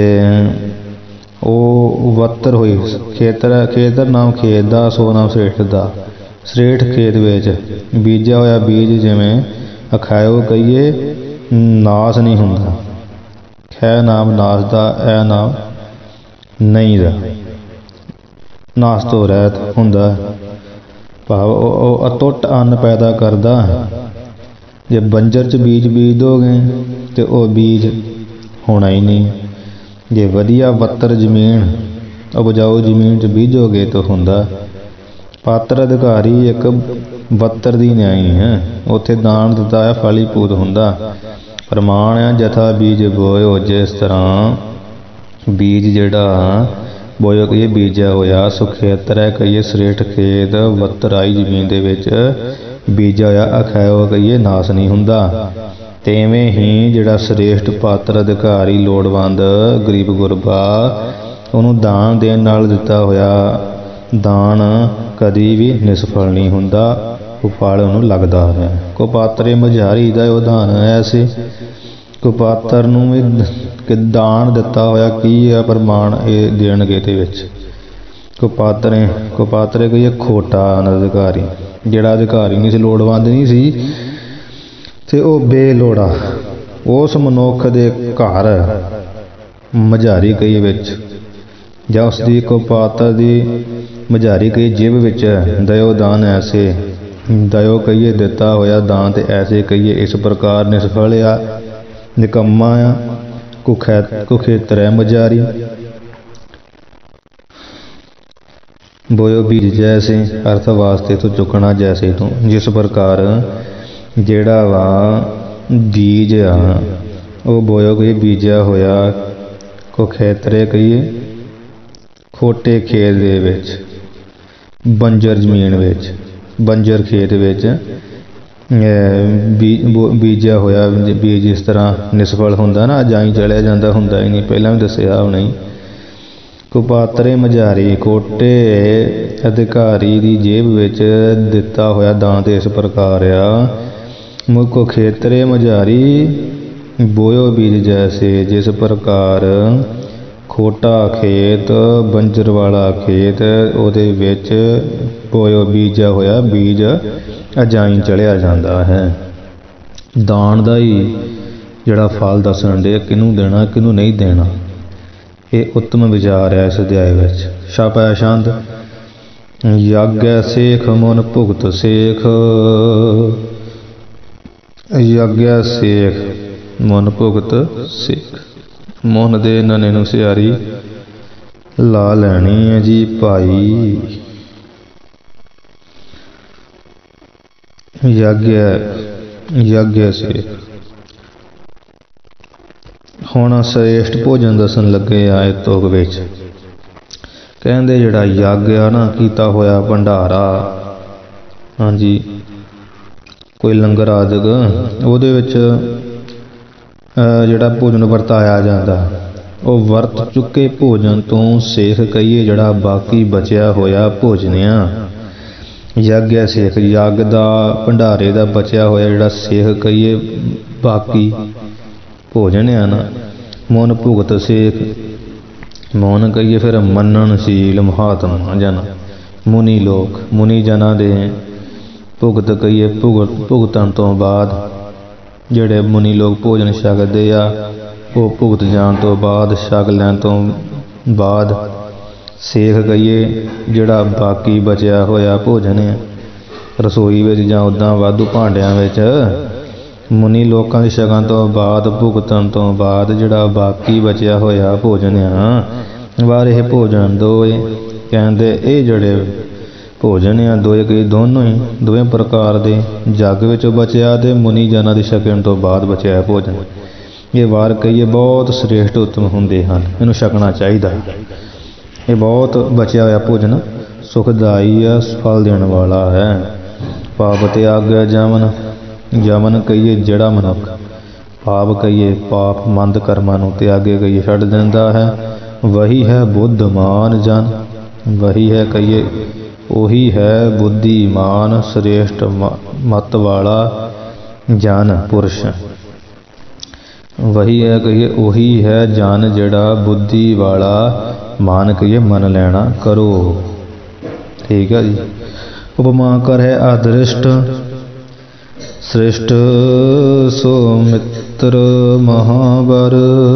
ਉਹ ਬੱਤਰ ਹੋਈ। ਖੇਤਰ, ਖੇਤਰ ਨਾਮ ਖੇਤ ਦਾ, ਸੋ ਨਾਮ ਸ੍ਰੇਸ਼ਟ ਦਾ। ਸ੍ਰੇਸ਼ਟ ਖੇਤ ਵਿੱਚ ਬੀਜਿਆ ਹੋਇਆ ਬੀਜ ਜਿਵੇਂ ਅਖਾਇਓ ਕਹੀਏ ਨਾਸ ਨਹੀਂ ਹੁੰਦਾ। ਖੈ ਨਾਮ ਨਾਸ ਦਾ, ਐ ਨਾਮ ਨਹੀਂ ਦਾ, ਨਾਸ ਤੋਂ ਰਹਿਤ ਹੁੰਦਾ। ਭਾਵ ਉਹ ਅਟੁੱਟ ਅੰਨ ਪੈਦਾ ਕਰਦਾ। ਜੇ ਬੰਜਰ 'ਚ ਬੀਜ ਬੀਜ ਦੋਗੇ ਤੇ ਉਹ ਬੀਜ ਹੋਣਾ ਹੀ ਨਹੀਂ। ਜੇ ਵਧੀਆ ਬੱਤਰ ਜ਼ਮੀਨ ਉਪਜਾਊ ਜ਼ਮੀਨ 'ਚ ਬੀਜੋਗੇ ਤਾਂ ਹੁੰਦਾ। ਪਾਤਰ ਅਧਿਕਾਰੀ ਇੱਕ ਬੱਤਰ ਦੀ ਨਿਆਈ ਹੈ, ਉੱਥੇ ਦਾਨ ਦਿੱਤਾ ਹੈ ਫਲੀਭੂਤ ਹੁੰਦਾ। ਪ੍ਰਮਾਣ ਆ ਜਥਾ ਬੀਜ ਬੋਇਓ, ਜਿਸ ਤਰ੍ਹਾਂ ਬੀਜ ਜਿਹੜਾ ਬੋਇਓ ਕਹੀਏ ਬੀਜਿਆ ਹੋਇਆ। ਸੁਖੇਤਰ ਹੈ ਕਹੀਏ ਸ੍ਰੇਸ਼ਟ ਖੇਤ, ਬੱਤਰਾਈ ਜ਼ਮੀਨ ਦੇ ਵਿੱਚ ਬੀਜਿਆ ਹੋਇਆ। ਅਖਾਇਓ ਕਹੀਏ ਨਾਸ ਨਹੀਂ ਹੁੰਦਾ। ਤੇਵੇਂ ਹੀ ਜਿਹੜਾ ਸ੍ਰੇਸ਼ਟ ਪਾਤਰ ਅਧਿਕਾਰੀ ਲੋੜਵੰਦ ਗਰੀਬ ਗੁਰਬਾ, ਉਹਨੂੰ ਦਾਨ ਦੇਣ ਨਾਲ ਦਿੱਤਾ ਹੋਇਆ ਦਾਨ ਕਦੀ ਵੀ ਨਿਸਫਲ ਨਹੀਂ ਹੁੰਦਾ, ਉਹ ਫਲ ਉਹਨੂੰ ਲੱਗਦਾ ਹੈ। ਕੁਪਾਤਰੇ ਮਝਾਰੀ ਦਾ ਉਹ ਦਾਨ ਐਸੇ, ਕੁਪਾਤਰ ਨੂੰ ਵੀ ਦਾਨ ਦਿੱਤਾ ਹੋਇਆ ਕੀ ਆ ਪ੍ਰਮਾਣ ਇਹ ਦੇਣਗੇ ਦੇ ਵਿੱਚ। ਕੁਪਾਤਰੇ, ਕੁਪਾਤਰੇ ਕਹੀਏ ਖੋਟਾ ਅਧਿਕਾਰੀ, ਜਿਹੜਾ ਅਧਿਕਾਰੀ ਨਹੀਂ ਸੀ, ਲੋੜਵੰਦ ਨਹੀਂ ਸੀ ਤੇ ਉਹ ਬੇਲੋੜਾ ਉਸ ਮਨੁੱਖ ਦੇ ਘਰ ਮਝਾਰੀ ਕਈ ਵਿੱਚ, ਜਾਂ ਉਸਦੀ ਕੁਪਾਤਰ ਦੀ ਮਝਾਰੀ ਕਈ ਜੇਬ ਵਿੱਚ ਦਇਓ ਦਾਨ ਐਸੇ, ਦਇਓ ਕਹੀਏ ਦਿੱਤਾ ਹੋਇਆ ਦਾਨ ਤੇ ਐਸੇ ਕਹੀਏ ਇਸ ਪ੍ਰਕਾਰ ਨਿਸਫਲ ਆ, ਨਿਕੰਮਾ ਆ, ਕੁਖੈ ਕੁਖੇਤਰ ਹੈ ਮਝਾਰੀ। ਬੋਇਓ ਬੀਜ ਜੈਸੇ, ਅਰਥ ਵਾਸਤੇ ਤੋਂ ਚੁੱਕਣਾ ਜੈਸੇ ਤੋਂ। ਜਿਸ ਪ੍ਰਕਾਰ ਜਿਹੜਾ ਵਾ ਬੀਜ ਆ ਉਹ ਬੋਇਓ ਕਹੀਏ ਬੀਜਿਆ ਹੋਇਆ, ਕੁਖੇਤਰੇ ਕਹੀਏ ਖੋਟੇ ਖੇਤ ਦੇ ਵਿੱਚ, ਬੰਜਰ ਜ਼ਮੀਨ ਵਿੱਚ, ਬੰਜਰ ਖੇਤ ਵਿੱਚ ਬੀਜਿਆ ਹੋਇਆ ਬੀਜ ਇਸ ਤਰ੍ਹਾਂ ਨਿਸਫਲ ਹੁੰਦਾ ਨਾ, ਜਾਈ ਚਲਿਆ ਜਾਂਦਾ, ਹੁੰਦਾ ਹੀ ਨਹੀਂ। ਪਹਿਲਾਂ ਵੀ ਦੱਸਿਆ ਉਹ ਨਹੀਂ। ਕੁਪਾਤਰੇ ਮਝਾਰੀ, ਕੋਟੇ ਅਧਿਕਾਰੀ ਦੀ ਜੇਬ ਵਿੱਚ ਦਿੱਤਾ ਹੋਇਆ ਦਾਨ ਤੇ ਇਸ ਪ੍ਰਕਾਰ ਆ। ਮੁੱਖ ਖੇਤਰੇ ਮਝਾਰੀ ਬੋਇਓ ਬੀਜ ਜੈਸੇ, ਜਿਸ ਪ੍ਰਕਾਰ ਖੋਟਾ ਖੇਤ, ਬੰਜਰ ਵਾਲਾ ਖੇਤ, ਉਹਦੇ ਵਿੱਚ ਬੋਇਓ ਬੀਜਿਆ ਹੋਇਆ ਬੀਜ ਅਜਾਈ ਚੜਿਆ ਜਾਂਦਾ ਹੈ। ਦਾਨ ਦਾ ਹੀ ਜਿਹੜਾ ਫਲ ਦੱਸਣ ਦੇ, ਕਿਹਨੂੰ ਦੇਣਾ ਕਿਹਨੂੰ ਨਹੀਂ ਦੇਣਾ, ਇਹ ਉੱਤਮ ਵਿਚਾਰ ਹੈ ਇਸ ਅਧਿਆਇ ਵਿੱਚ। ਛਾਪਾ ਛੰਦ ਯਾਗੈ ਸੇਖ ਮਨ ਭੁਗਤ ਸੇਖ, ਯਾਗੈ ਸੇਖ ਮਨ ਭੁਗਤ ਸੇਖ। ਮੋਹਨ ਦੇ ਨਨੇ ਨੂੰ ਸਿਆਰੀ ਲਾ ਲੈਣੀ ਹੈ ਜੀ ਭਾਈ। ਯਾਗੈ, ਯਾਗੈ ਸੇਖ। ਹੁਣ ਸ੍ਰੇਸ਼ਟ ਭੋਜਨ ਦੱਸਣ ਲੱਗੇ ਆ ਇਹ ਤੁਕ ਵਿੱਚ। ਕਹਿੰਦੇ ਜਿਹੜਾ ਯੱਗ ਆ ਨਾ ਕੀਤਾ ਹੋਇਆ ਭੰਡਾਰਾ, ਹਾਂਜੀ ਕੋਈ ਲੰਗਰ ਆਦਿਕ, ਉਹਦੇ ਵਿੱਚ ਜਿਹੜਾ ਭੋਜਨ ਵਰਤਾਇਆ ਜਾਂਦਾ, ਉਹ ਵਰਤ ਚੁੱਕੇ ਭੋਜਨ ਤੋਂ ਸੇਖ ਕਹੀਏ ਜਿਹੜਾ ਬਾਕੀ ਬਚਿਆ ਹੋਇਆ ਭੋਜਨ ਆ, ਯੱਗ ਹੈ ਸੇਖ, ਯੱਗ ਦਾ ਭੰਡਾਰੇ ਦਾ ਬਚਿਆ ਹੋਇਆ ਜਿਹੜਾ ਸੇਖ ਕਹੀਏ ਬਾਕੀ ਭੋਜਨ ਆ ਨਾ। ਮੋਨ ਭੁਗਤ ਸੇਖ, ਮੋਨ ਕਹੀਏ ਫਿਰ ਮੰਨਣਸ਼ੀਲ ਮਹਾਤਮਾ ਜਨ ਮੁਨੀ ਲੋਕ, ਮੁਨੀ ਜਨਾਂ ਦੇ ਭੁਗਤ ਕਹੀਏ ਭੁਗਤ ਭੁਗਤਣ ਤੋਂ ਬਾਅਦ ਜਿਹੜੇ ਮੁਨੀ ਲੋਕ ਭੋਜਨ ਛਕਦੇ ਆ, ਉਹ ਭੁਗਤ ਜਾਣ ਤੋਂ ਬਾਅਦ ਛਕ ਲੈਣ ਤੋਂ ਬਾਅਦ ਸੇਖ ਕਹੀਏ ਜਿਹੜਾ ਬਾਕੀ ਬਚਿਆ ਹੋਇਆ ਭੋਜਨ ਹੈ ਰਸੋਈ ਵਿੱਚ ਜਾਂ ਉੱਦਾਂ ਵਾਧੂ ਭਾਂਡਿਆਂ ਵਿੱਚ, ਮੁਨੀ ਲੋਕਾਂ ਦੀ ਛਕਣ ਤੋਂ ਬਾਅਦ ਭੁਗਤਣ ਤੋਂ ਬਾਅਦ ਜਿਹੜਾ ਬਾਕੀ ਬਚਿਆ ਹੋਇਆ ਭੋਜਨ ਆ ਵਾਰ ਇਹ ਭੋਜਨ ਦੋਏ ਕਹਿੰਦੇ ਇਹ ਜਿਹੜੇ ਭੋਜਨ ਆ ਦੋਏ ਕਈ ਦੋਨੋਂ ਹੀ ਦੋਵੇਂ ਪ੍ਰਕਾਰ ਦੇ ਜੱਗ ਵਿੱਚੋਂ ਬਚਿਆ ਤੇ ਮੁਨੀ ਜਨਾਂ ਦੀ ਛਕਣ ਤੋਂ ਬਾਅਦ ਬਚਿਆ ਭੋਜਨ, ਇਹ ਵਾਰ ਕਹੀਏ ਬਹੁਤ ਸ੍ਰੇਸ਼ਟ ਉੱਤਮ ਹੁੰਦੇ ਹਨ, ਇਹਨੂੰ ਛਕਣਾ ਚਾਹੀਦਾ। ਇਹ ਬਹੁਤ ਬਚਿਆ ਹੋਇਆ ਭੋਜਨ ਸੁਖਦਾਈ ਆ, ਫਲ ਦੇਣ ਵਾਲਾ ਹੈ। ਪਾਪ ਤਿਆਗ ਜਮਨ, ਜਮਨ ਕਹੀਏ ਜਿਹੜਾ ਮਨੁੱਖ ਪਾਪ ਕਹੀਏ ਪਾਪ ਮੰਦ ਕਰਮਾਂ ਨੂੰ ਤਿਆਗੇ ਕਹੀਏ ਛੱਡ ਦਿੰਦਾ ਹੈ, ਵਹੀ ਹੈ ਬੁੱਧਮਾਨ ਜਨ, ਵਹੀ ਹੈ ਕਹੀਏ ਉਹੀ ਹੈ ਬੁੱਧੀਮਾਨ ਸ੍ਰੇਸ਼ਟ ਮਤ ਵਾਲਾ ਜਨ ਪੁਰਸ਼, ਵਹੀ ਹੈ ਕਹੀਏ ਉਹੀ ਹੈ ਜਨ ਜਿਹੜਾ ਬੁੱਧੀ ਵਾਲਾ ਮਾਨ ਕਹੀਏ ਮੰਨ ਲੈਣਾ ਕਰੋ। ਠੀਕ ਹੈ ਜੀ। ਉਪਮਾ ਕਰ ਹੈ ਅਦ੍ਰਿਸ਼ਟ ਸ੍ਰੇਸ਼ਟ ਸੋ ਮਿੱਤਰ ਮਹਾਬਰ।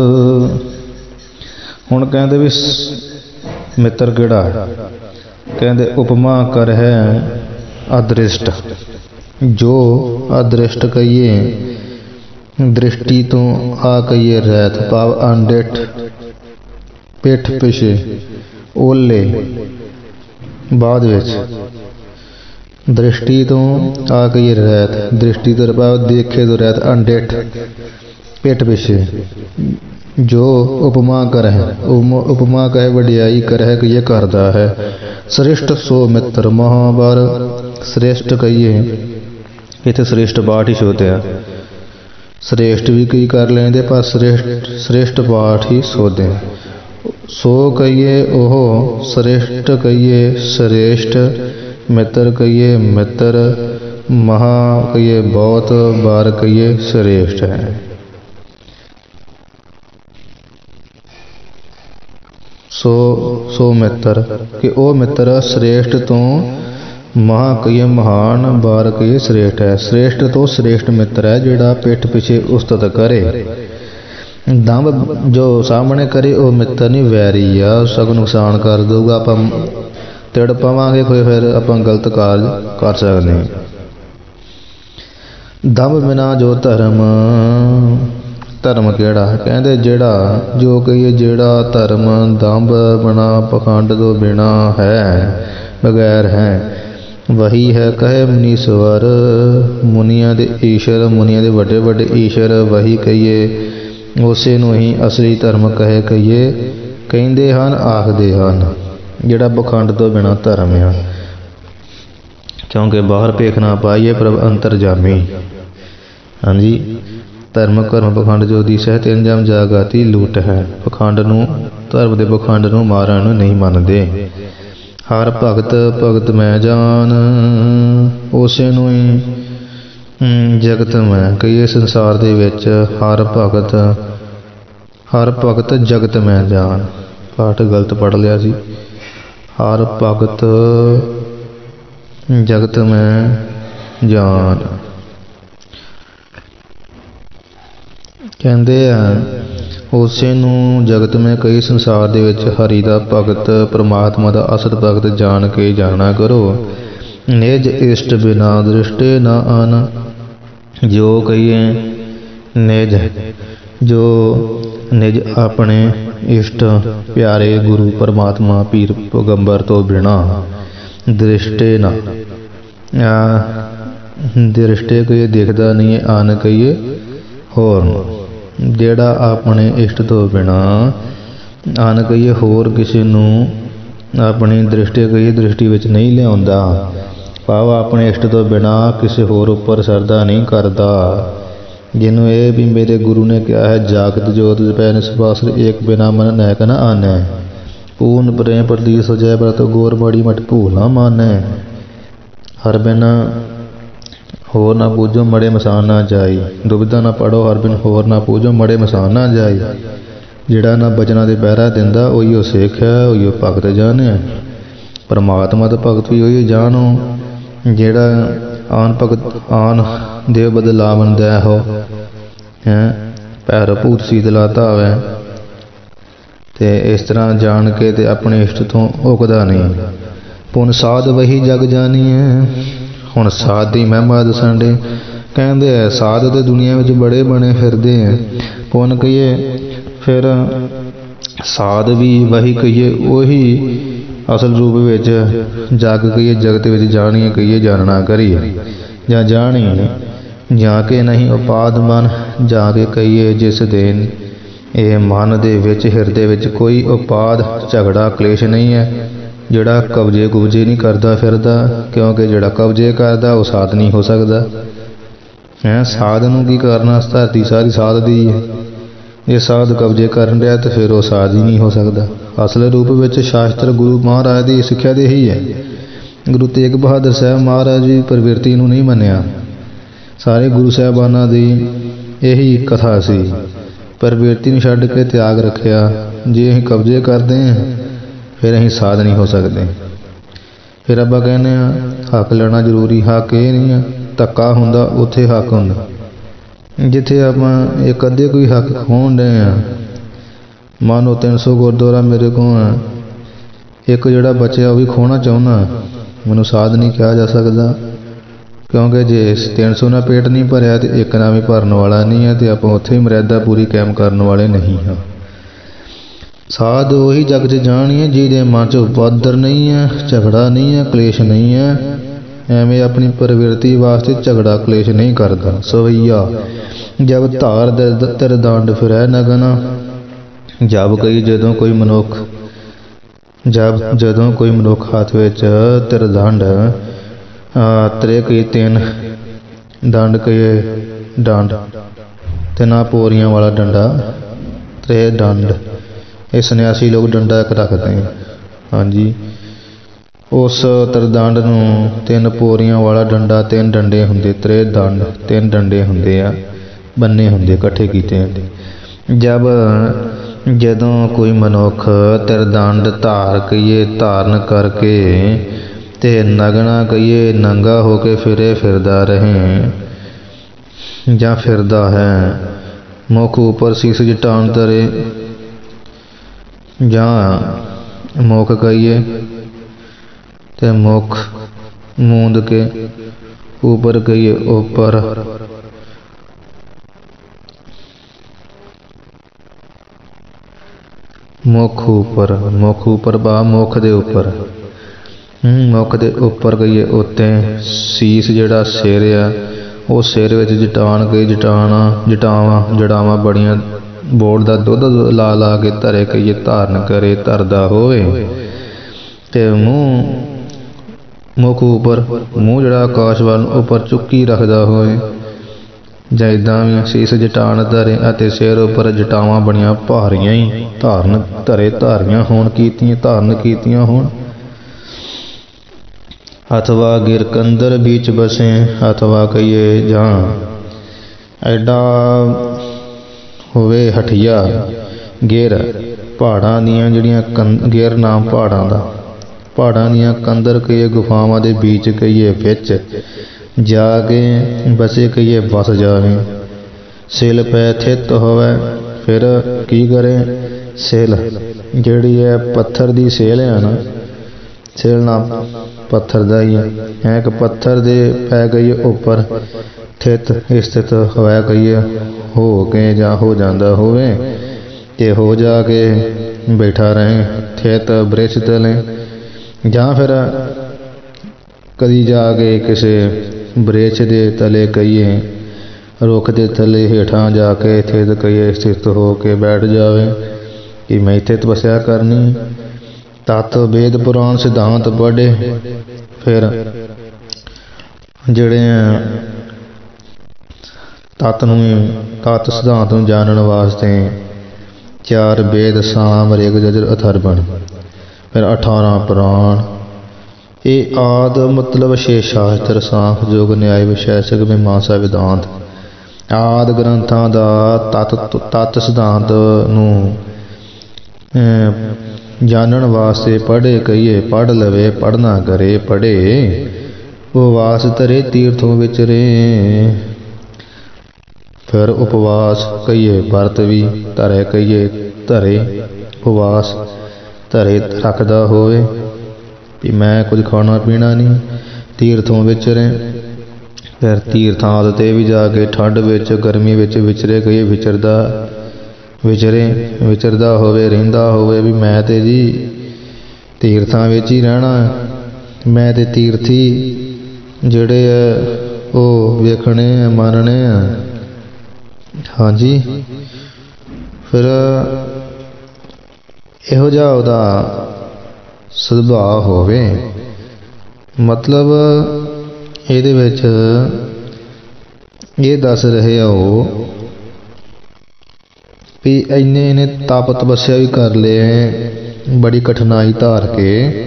ਹੁਣ ਕਹਿੰਦੇ ਵੀ ਮਿੱਤਰ ਕਿਹੜਾ ਹੈ, ਕਹਿੰਦੇ ਉਪਮਾ ਕਰ ਹੈ ਅਦ੍ਰਿਸ਼ਟ, ਜੋ ਅਦ੍ਰਿਸ਼ਟ ਕਹੀਏ ਦ੍ਰਿਸ਼ਟੀ ਤੋਂ ਆ ਕਹੀਏ ਰਹਿਤ ਭਾਵ ਅਣਡਿੱਠ, ਪਿੱਠ ਪਿਛੇ ਓਲੇ ਬਾਅਦ ਵਿੱਚ, ਦ੍ਰਿਸ਼ਟੀ ਤੋਂ ਆ ਕਹੀਏ ਰਹਿਤ, ਦ੍ਰਿਸ਼ਟੀ ਤੋਂ ਭਾਵ ਦੇਖੇ ਤੋਂ ਰਹਿਤ, ਅਣਡਿੱਠ ਪਿੱਠ ਪਿਛੇ ਜੋ ਉਪਮਾ ਕਰ ਹੈ, ਉਪਮਾ ਕਹੇ ਵਡਿਆਈ ਕਰ ਹੈ ਕਹੀਏ ਕਰਦਾ ਹੈ। ਸ੍ਰੇਸ਼ਟ ਸੋ ਮਿੱਤਰ ਮਹਾਬਰ, ਸ੍ਰੇਸ਼ਟ ਕਹੀਏ ਇੱਥੇ ਸ੍ਰੇਸ਼ਟ ਪਾਠ ਹੀ ਸੋਧਿਆ, ਸ੍ਰੇਸ਼ਟ ਵੀ ਕਈ ਕਰ ਲੈਂਦੇ ਪਰ ਸ੍ਰੇਸ਼ਟ ਸ੍ਰੇਸ਼ਟ ਪਾਠ ਹੀ ਸੋਧੇ। ਸੋ ਕਹੀਏ ਉਹ ਸ੍ਰੇਸ਼ਟ ਕਹੀਏ ਸ੍ਰੇਸ਼ਟ, ਮਿੱਤਰ ਕਹੀਏ ਮਿੱਤਰ, ਮਹਾ ਕਹੀਏ ਬਹੁਤ, ਬਾਰ ਕਹੀਏ ਸ੍ਰੇਸ਼ਟ ਹੈ। ਸੋ ਸੋ ਮਿੱਤਰ ਕਿ ਉਹ ਮਿੱਤਰ ਸ੍ਰੇਸ਼ਟ ਤੋਂ ਮਹਾ ਕਹੀਏ ਮਹਾਨ, ਬਾਰ ਕਹੀਏ ਸ੍ਰੇਸ਼ਟ ਹੈ। ਸ੍ਰੇਸ਼ਟ ਤੋਂ ਸ੍ਰੇਸ਼ਟ ਮਿੱਤਰ ਹੈ ਜਿਹੜਾ ਪਿੱਠ ਪਿੱਛੇ ਉਸਤਤ ਕਰੇ, ਦੰਭ ਜੋ ਸਾਹਮਣੇ ਕਰੇ ਉਹ ਮਿੱਤਰ ਨਹੀਂ ਵੈਰੀ ਆ, ਸਗੋਂ ਨੁਕਸਾਨ ਕਰ ਦਊਗਾ, ਆਪਾਂ ਤਿੜ ਪਾਵਾਂਗੇ ਕੋਈ ਫਿਰ ਆਪਾਂ ਗਲਤ ਕਾਰਜ ਕਰ ਸਕਦੇ ਹਾਂ। ਦੰਭ ਬਿਨਾ ਜੋ ਧਰਮ, ਧਰਮ ਕਿਹੜਾ ਕਹਿੰਦੇ ਜਿਹੜਾ ਜੋ ਕਹੀਏ ਜਿਹੜਾ ਧਰਮ ਦੰਭ ਬਿਨਾ ਪਖੰਡ ਤੋਂ ਬਿਨਾ ਹੈ ਬਗੈਰ ਹੈ, ਵਹੀ ਹੈ ਕਹੇ ਮੁਨੀਸਵਰ, ਮੁਨੀਆਂ ਦੇ ਈਸ਼ਰ, ਮੁਨੀਆਂ ਦੇ ਵੱਡੇ ਵੱਡੇ ਈਸ਼ਰ, ਵਹੀ ਕਹੀਏ ਉਸੇ ਨੂੰ ਹੀ ਅਸਲੀ ਧਰਮ ਕਹੇ ਕਹੀਏ ਕਹਿੰਦੇ ਹਨ ਆਖਦੇ ਹਨ, ਜਿਹੜਾ ਪਖੰਡ ਤੋਂ ਬਿਨਾ ਧਰਮ ਆ। ਕਿਉਂਕਿ ਬਾਹਰ ਭੇਖ ਨਾ ਪਾਈਏ ਪ੍ਰਭ ਅੰਤਰਜਾਮੀ। ਹਾਂਜੀ, ਧਰਮ ਕਰਮ ਪਖੰਡ ਜੋ ਦੀ ਸਹਿਤ ਅੰਜਾਮ ਜਾਗਾਤੀ ਲੂਟ ਹੈ। ਪਖੰਡ ਨੂੰ ਧਰਮ ਦੇ ਪਖੰਡ ਨੂੰ ਮਾਰਨ ਨੂੰ ਨਹੀਂ ਮੰਨਦੇ। ਹਰ ਭਗਤ ਭਗਤ ਮੈਂ ਜਾਨ, ਉਸੇ ਨੂੰ ਹੀ ਜਗਤ ਮੈਂ ਕਹੀਏ ਸੰਸਾਰ ਦੇ ਵਿੱਚ ਹਰ ਭਗਤ, ਹਰ ਭਗਤ ਜਗਤ ਮੈਂ ਜਾਨ, ਪਾਠ ਗਲਤ ਪੜ੍ਹ ਲਿਆ ਸੀ। ਹਰ ਭਗਤ ਜਗਤ ਮੈਂ ਜਾਨ ਕਹਿੰਦੇ ਆ ਉਸੇ ਨੂੰ ਜਗਤ ਮੈਂ ਕਈ ਸੰਸਾਰ ਦੇ ਵਿੱਚ ਹਰੀ ਦਾ ਭਗਤ ਪ੍ਰਮਾਤਮਾ ਦਾ ਅਸਲ ਭਗਤ ਜਾਣ ਕੇ ਜਾਣਾ ਕਰੋ। ਨਿਜ ਇਸ਼ਟ ਬਿਨਾ ਦ੍ਰਿਸ਼ਟੇ ਨਾ ਆਨ, ਜੋ ਕਹੀਏ ਨਿਜ ਜੋ ਨਿਜ ਆਪਣੇ ਇਸ਼ਟ ਪਿਆਰੇ ਗੁਰੂ ਪਰਮਾਤਮਾ ਪੀਰ ਪੈਗੰਬਰ ਤੋਂ ਬਿਨਾ ਦ੍ਰਿਸ਼ਟੇ ਨਾ, ਦ੍ਰਿਸ਼ਟੇ ਕਹੀਏ ਦੇਖਦਾ ਨਹੀਂ ਹੈ, ਆਨ ਕਹੀਏ ਹੋਰ, ਜਿਹੜਾ ਆਪਣੇ ਇਸ਼ਟ ਤੋਂ ਬਿਨਾ ਆਨ ਕਹੀਏ ਹੋਰ ਕਿਸੇ ਨੂੰ ਆਪਣੀ ਦ੍ਰਿਸ਼ਟੀ ਕਹੀਏ ਦ੍ਰਿਸ਼ਟੀ ਵਿੱਚ ਨਹੀਂ ਲਿਆਉਂਦਾ, ਭਾਵ ਆਪਣੇ ਇਸ਼ਟ ਤੋਂ ਬਿਨਾ ਕਿਸੇ ਹੋਰ ਉੱਪਰ ਸਰਦਾ ਨਹੀਂ ਕਰਦਾ। ਜਿਹਨੂੰ ਇਹ ਵੀ ਮੇਰੇ ਗੁਰੂ ਨੇ ਕਿਹਾ ਹੈ ਜਾਗਤ ਜੋਤ ਪੈ ਨਿਸਵਾਸ ਏਕ ਬਿਨਾ ਮਨ ਨੈਕ ਨ ਆਨੈ, ਪੂਰਨ ਪ੍ਰੇਮ ਪ੍ਰਦੀਪ ਸਜੈ ਬਰਤ ਗੋਰ ਬੜੀ ਮਟ ਭੂਲ ਨਾ ਮਾਨੈ। हर बिन होर ना पूजो मड़े मसान ना जाई। दुविधा ना पढ़ो हर बिन होर ना पूजो मड़े मसान ना जाई। जिहड़ा ना बचना दे पहरा दिंदा उहिओ सिख है, उहिओ भगत जन है। परमात्मा दा भगत भी उहिओ जानो जिहड़ा आन भगत आन देव बदलावन दै हो है। पैर भूत शीतला धावै ते इस तरह जान के ते अपने इष्ट तो उकदा नहीं। पुन साध वही जग जानी है। हुण साध दी महिमा दसन दे कहंदे साध ते दुनिया विच बड़े बने फिरदे हैं। पुन कहिए फिर साध भी वही कहिए उही असल रूप विच जग कहिए जगत विच जानिए कहिए जानना करिए जां जानिए जाके नहीं उपाद मन जाके कहिए जिस दिन ये मन दे विच हिरदे विच कोई उपाद झगड़ा क्लेश नहीं है। जिहड़ा कब्जे कुब्जे नहीं करता फिरदा क्योंकि जिहड़ा कब्जे करदा वो साध नहीं हो सकता है। साध नूं की करना, धरती सारी साध दी है। ये साध कब्जे करन रहा तो फिर वो साध ही नहीं हो सकता। असल रूप विच शास्त्र गुरु महाराज की सिक्ख्या दे ही है। गुरु तेग बहादुर साहब महाराज जी प्रवृत्ति नूं नहीं मन्निया। सारे गुरु साहबानां दी यही कथा सी, प्रवृत्ति नूं छड्ड के त्याग रखिया। जे असीं कब्जे करते हैं फिर असीं साध नहीं हो सकते। फिर आपां कहने हक लेना जरूरी, हक ये नहीं है धक्का हुंदा उत्थे हक हुंदा। जिथे आपां एक अद्धे कोई हक खोण डे आ, मान लो तीन सौ गुरद्वारा मेरे को है, एक जिहड़ा बचिया वो भी खोना चाहुंदा, मैनूं साध नहीं कहा जा सकता क्योंकि जे तीन सौ ना पेट नहीं भरिया तो एक ना भी भरन वाला नहीं है, तो आपां उत्थे मर्यादा पूरी कायम करन वाले नहीं हाँ। साध वही जग च जानिए जिहदे मन च उपद्र नहीं है, झगड़ा नहीं है, क्लेश नहीं है। एवें अपनी प्रवृत्ति वास्ते झगड़ा क्लेश नहीं करता। सवैया जब धार तिर दंड फिरै नगना। जब कई जदों कोई मनुख जब जदों कोई मनुख हाथ विच तिर दंड त्रे कई तीन दंड कई डंड तिना पोरियां वाला डंडा त्रे डंड। ये सन्यासी लोग डंडा एक रखते हैं। हाँ जी, उस तरदंड नूं तीन पोरियां वाला डंडा, तीन डंडे हुंदे, त्रे दंड तीन डंडे हुंदे आ, बन्ने हुंदे, इकट्ठे कीते हुंदे। जब जदों कोई मनुख तरदंड धार कहिए धारण करके ते नगना कहिए नंगा होके फिरे फिरदा रहे जां फिरदा है, मुख ऊपर शीश जटान तरे जां मुख कहिए ते मुख मूंद के ऊपर कहिए ऊपर मुख ऊपर मुख ऊपर बा मुख दे ऊपर मुख दे ऊपर कहिए उत्ते शीश जिहड़ा सिर आ वो सिर विच जटान कही जटाना जटावां जड़ावां बड़ियां बोड़ दा दुध ला ला के धरे कहिए धारण करे धरदा होवे ते मूँह मुख ऊपर मूँह जिहड़ा आकाश वाल उपर चुक्की रखदा होवे जां इदां भी शीश जटान धरे अते सिर उपर जटावां बड़ियां भारियां ही धारण धरे धारियां होण कीतियां धारण कीतियां होण। अथवा गिरकंदर बीच बसे अथवा कहिए जां एडा होवे हठिया गेर पहाड़ां दियां जिहड़ियां गेर नाम पहाड़ां दा पहाड़ां दियां कंदर कहिए गुफावां दे बीच कहिए विच जाके बसे कहिए बस जावे। सिल पै थित होवे फिर की करे सिल जिहड़ी है पत्थर दी सेल है ना, सिल ना पत्थर दा ही है, एक पत्थर दे पै कहिए उपर थित स्थित होया कहिए हो के जां हो जांदा होवे ते हो जाके बैठा रहे थित वृक्ष तले जां फिर कदी जाके किसी वृक्ष दे तले कहिए रुख दे थले हेठां जाके थित कहिए स्थित हो के बैठ जावे कि मैं इत्थे तपस्या करनी। तत् वेद पुराण सिद्धांत पढ़े फिर जिहड़े तत्त नूं तत्त सिद्धांत नूं जानन वास्ते चार वेद साम ऋग यजुर अथर्वण फिर अठारह पुराण ਇਹ ਆਦ ਮਤਲਬ ਛੇ ਸ਼ਾਸਤਰ ਸਾਂਖ ਯੋਗ ਨਿਆਏ ਵਿਸ਼ੇਸ਼ਕ ਮੀਮਾਂਸਾ ਵਿਦਾਂਤ ਆਦ ਗ੍ਰੰਥਾਂ ਦਾ ਤਤ ਤਤ ਸਿਧਾਂਤ ਨੂੰ ਜਾਣਨ ਵਾਸਤੇ ਪੜ੍ਹੇ ਕਹੀਏ ਪੜ੍ਹ ਲਵੇ, ਪੜ੍ਹਨਾ ਕਰੇ ਪੜ੍ਹੇ। ਉਪਵਾਸ ਧਰੇ ਤੀਰਥੋਂ ਵਿਚਰੇ, ਫਿਰ ਉਪਵਾਸ ਕਹੀਏ ਵਰਤ ਵੀ ਧਰੇ ਕਹੀਏ ਧਰੇ। ਉਪਵਾਸ ਧਰੇ ਰੱਖਦਾ ਹੋਵੇ ਵੀ ਮੈਂ ਕੁਝ ਖਾਣਾ ਪੀਣਾ ਨਹੀਂ। ਤੀਰਥੋਂ ਵਿਚਰੇ, ਫਿਰ ਤੀਰਥਾਂ ਆਦਿ 'ਤੇ ਵੀ ਜਾ ਕੇ ਠੰਡ ਵਿੱਚ ਗਰਮੀ ਵਿੱਚ ਵਿਚਰੇ ਕਹੀਏ ਵਿਚਰਦਾ ਵਿਚਰੇ ਵਿਚਰਦਾ ਹੋਵੇ ਰਹਿੰਦਾ ਹੋਵੇ ਵੀ ਮੈਂ ਤੇ ਜੀ ਤੀਰਥਾਂ ਵਿੱਚ ਹੀ ਰਹਿਣਾ, ਮੈਂ ਤੇ ਤੀਰਥੀ ਜਿਹੜੇ ਆ ਉਹ ਵੇਖਣੇ ਆ ਮੰਨਣੇ ਆ। ਹਾਂਜੀ, ਫਿਰ ਇਹੋ ਜਿਹਾ ਉਹਦਾ ਸੁਭਾਅ ਹੋਵੇ। ਮਤਲਬ ਇਹਦੇ ਵਿੱਚ ਇਹ ਦੱਸ ਰਹੇ ਆ ਉਹ ਵੀ ਇੰਨੇ ਇਹਨੇ ਤਪ ਤਪੱਸਿਆ ਵੀ ਕਰ ਲਏ, ਬੜੀ ਕਠਿਨਾਈ ਧਾਰ ਕੇ।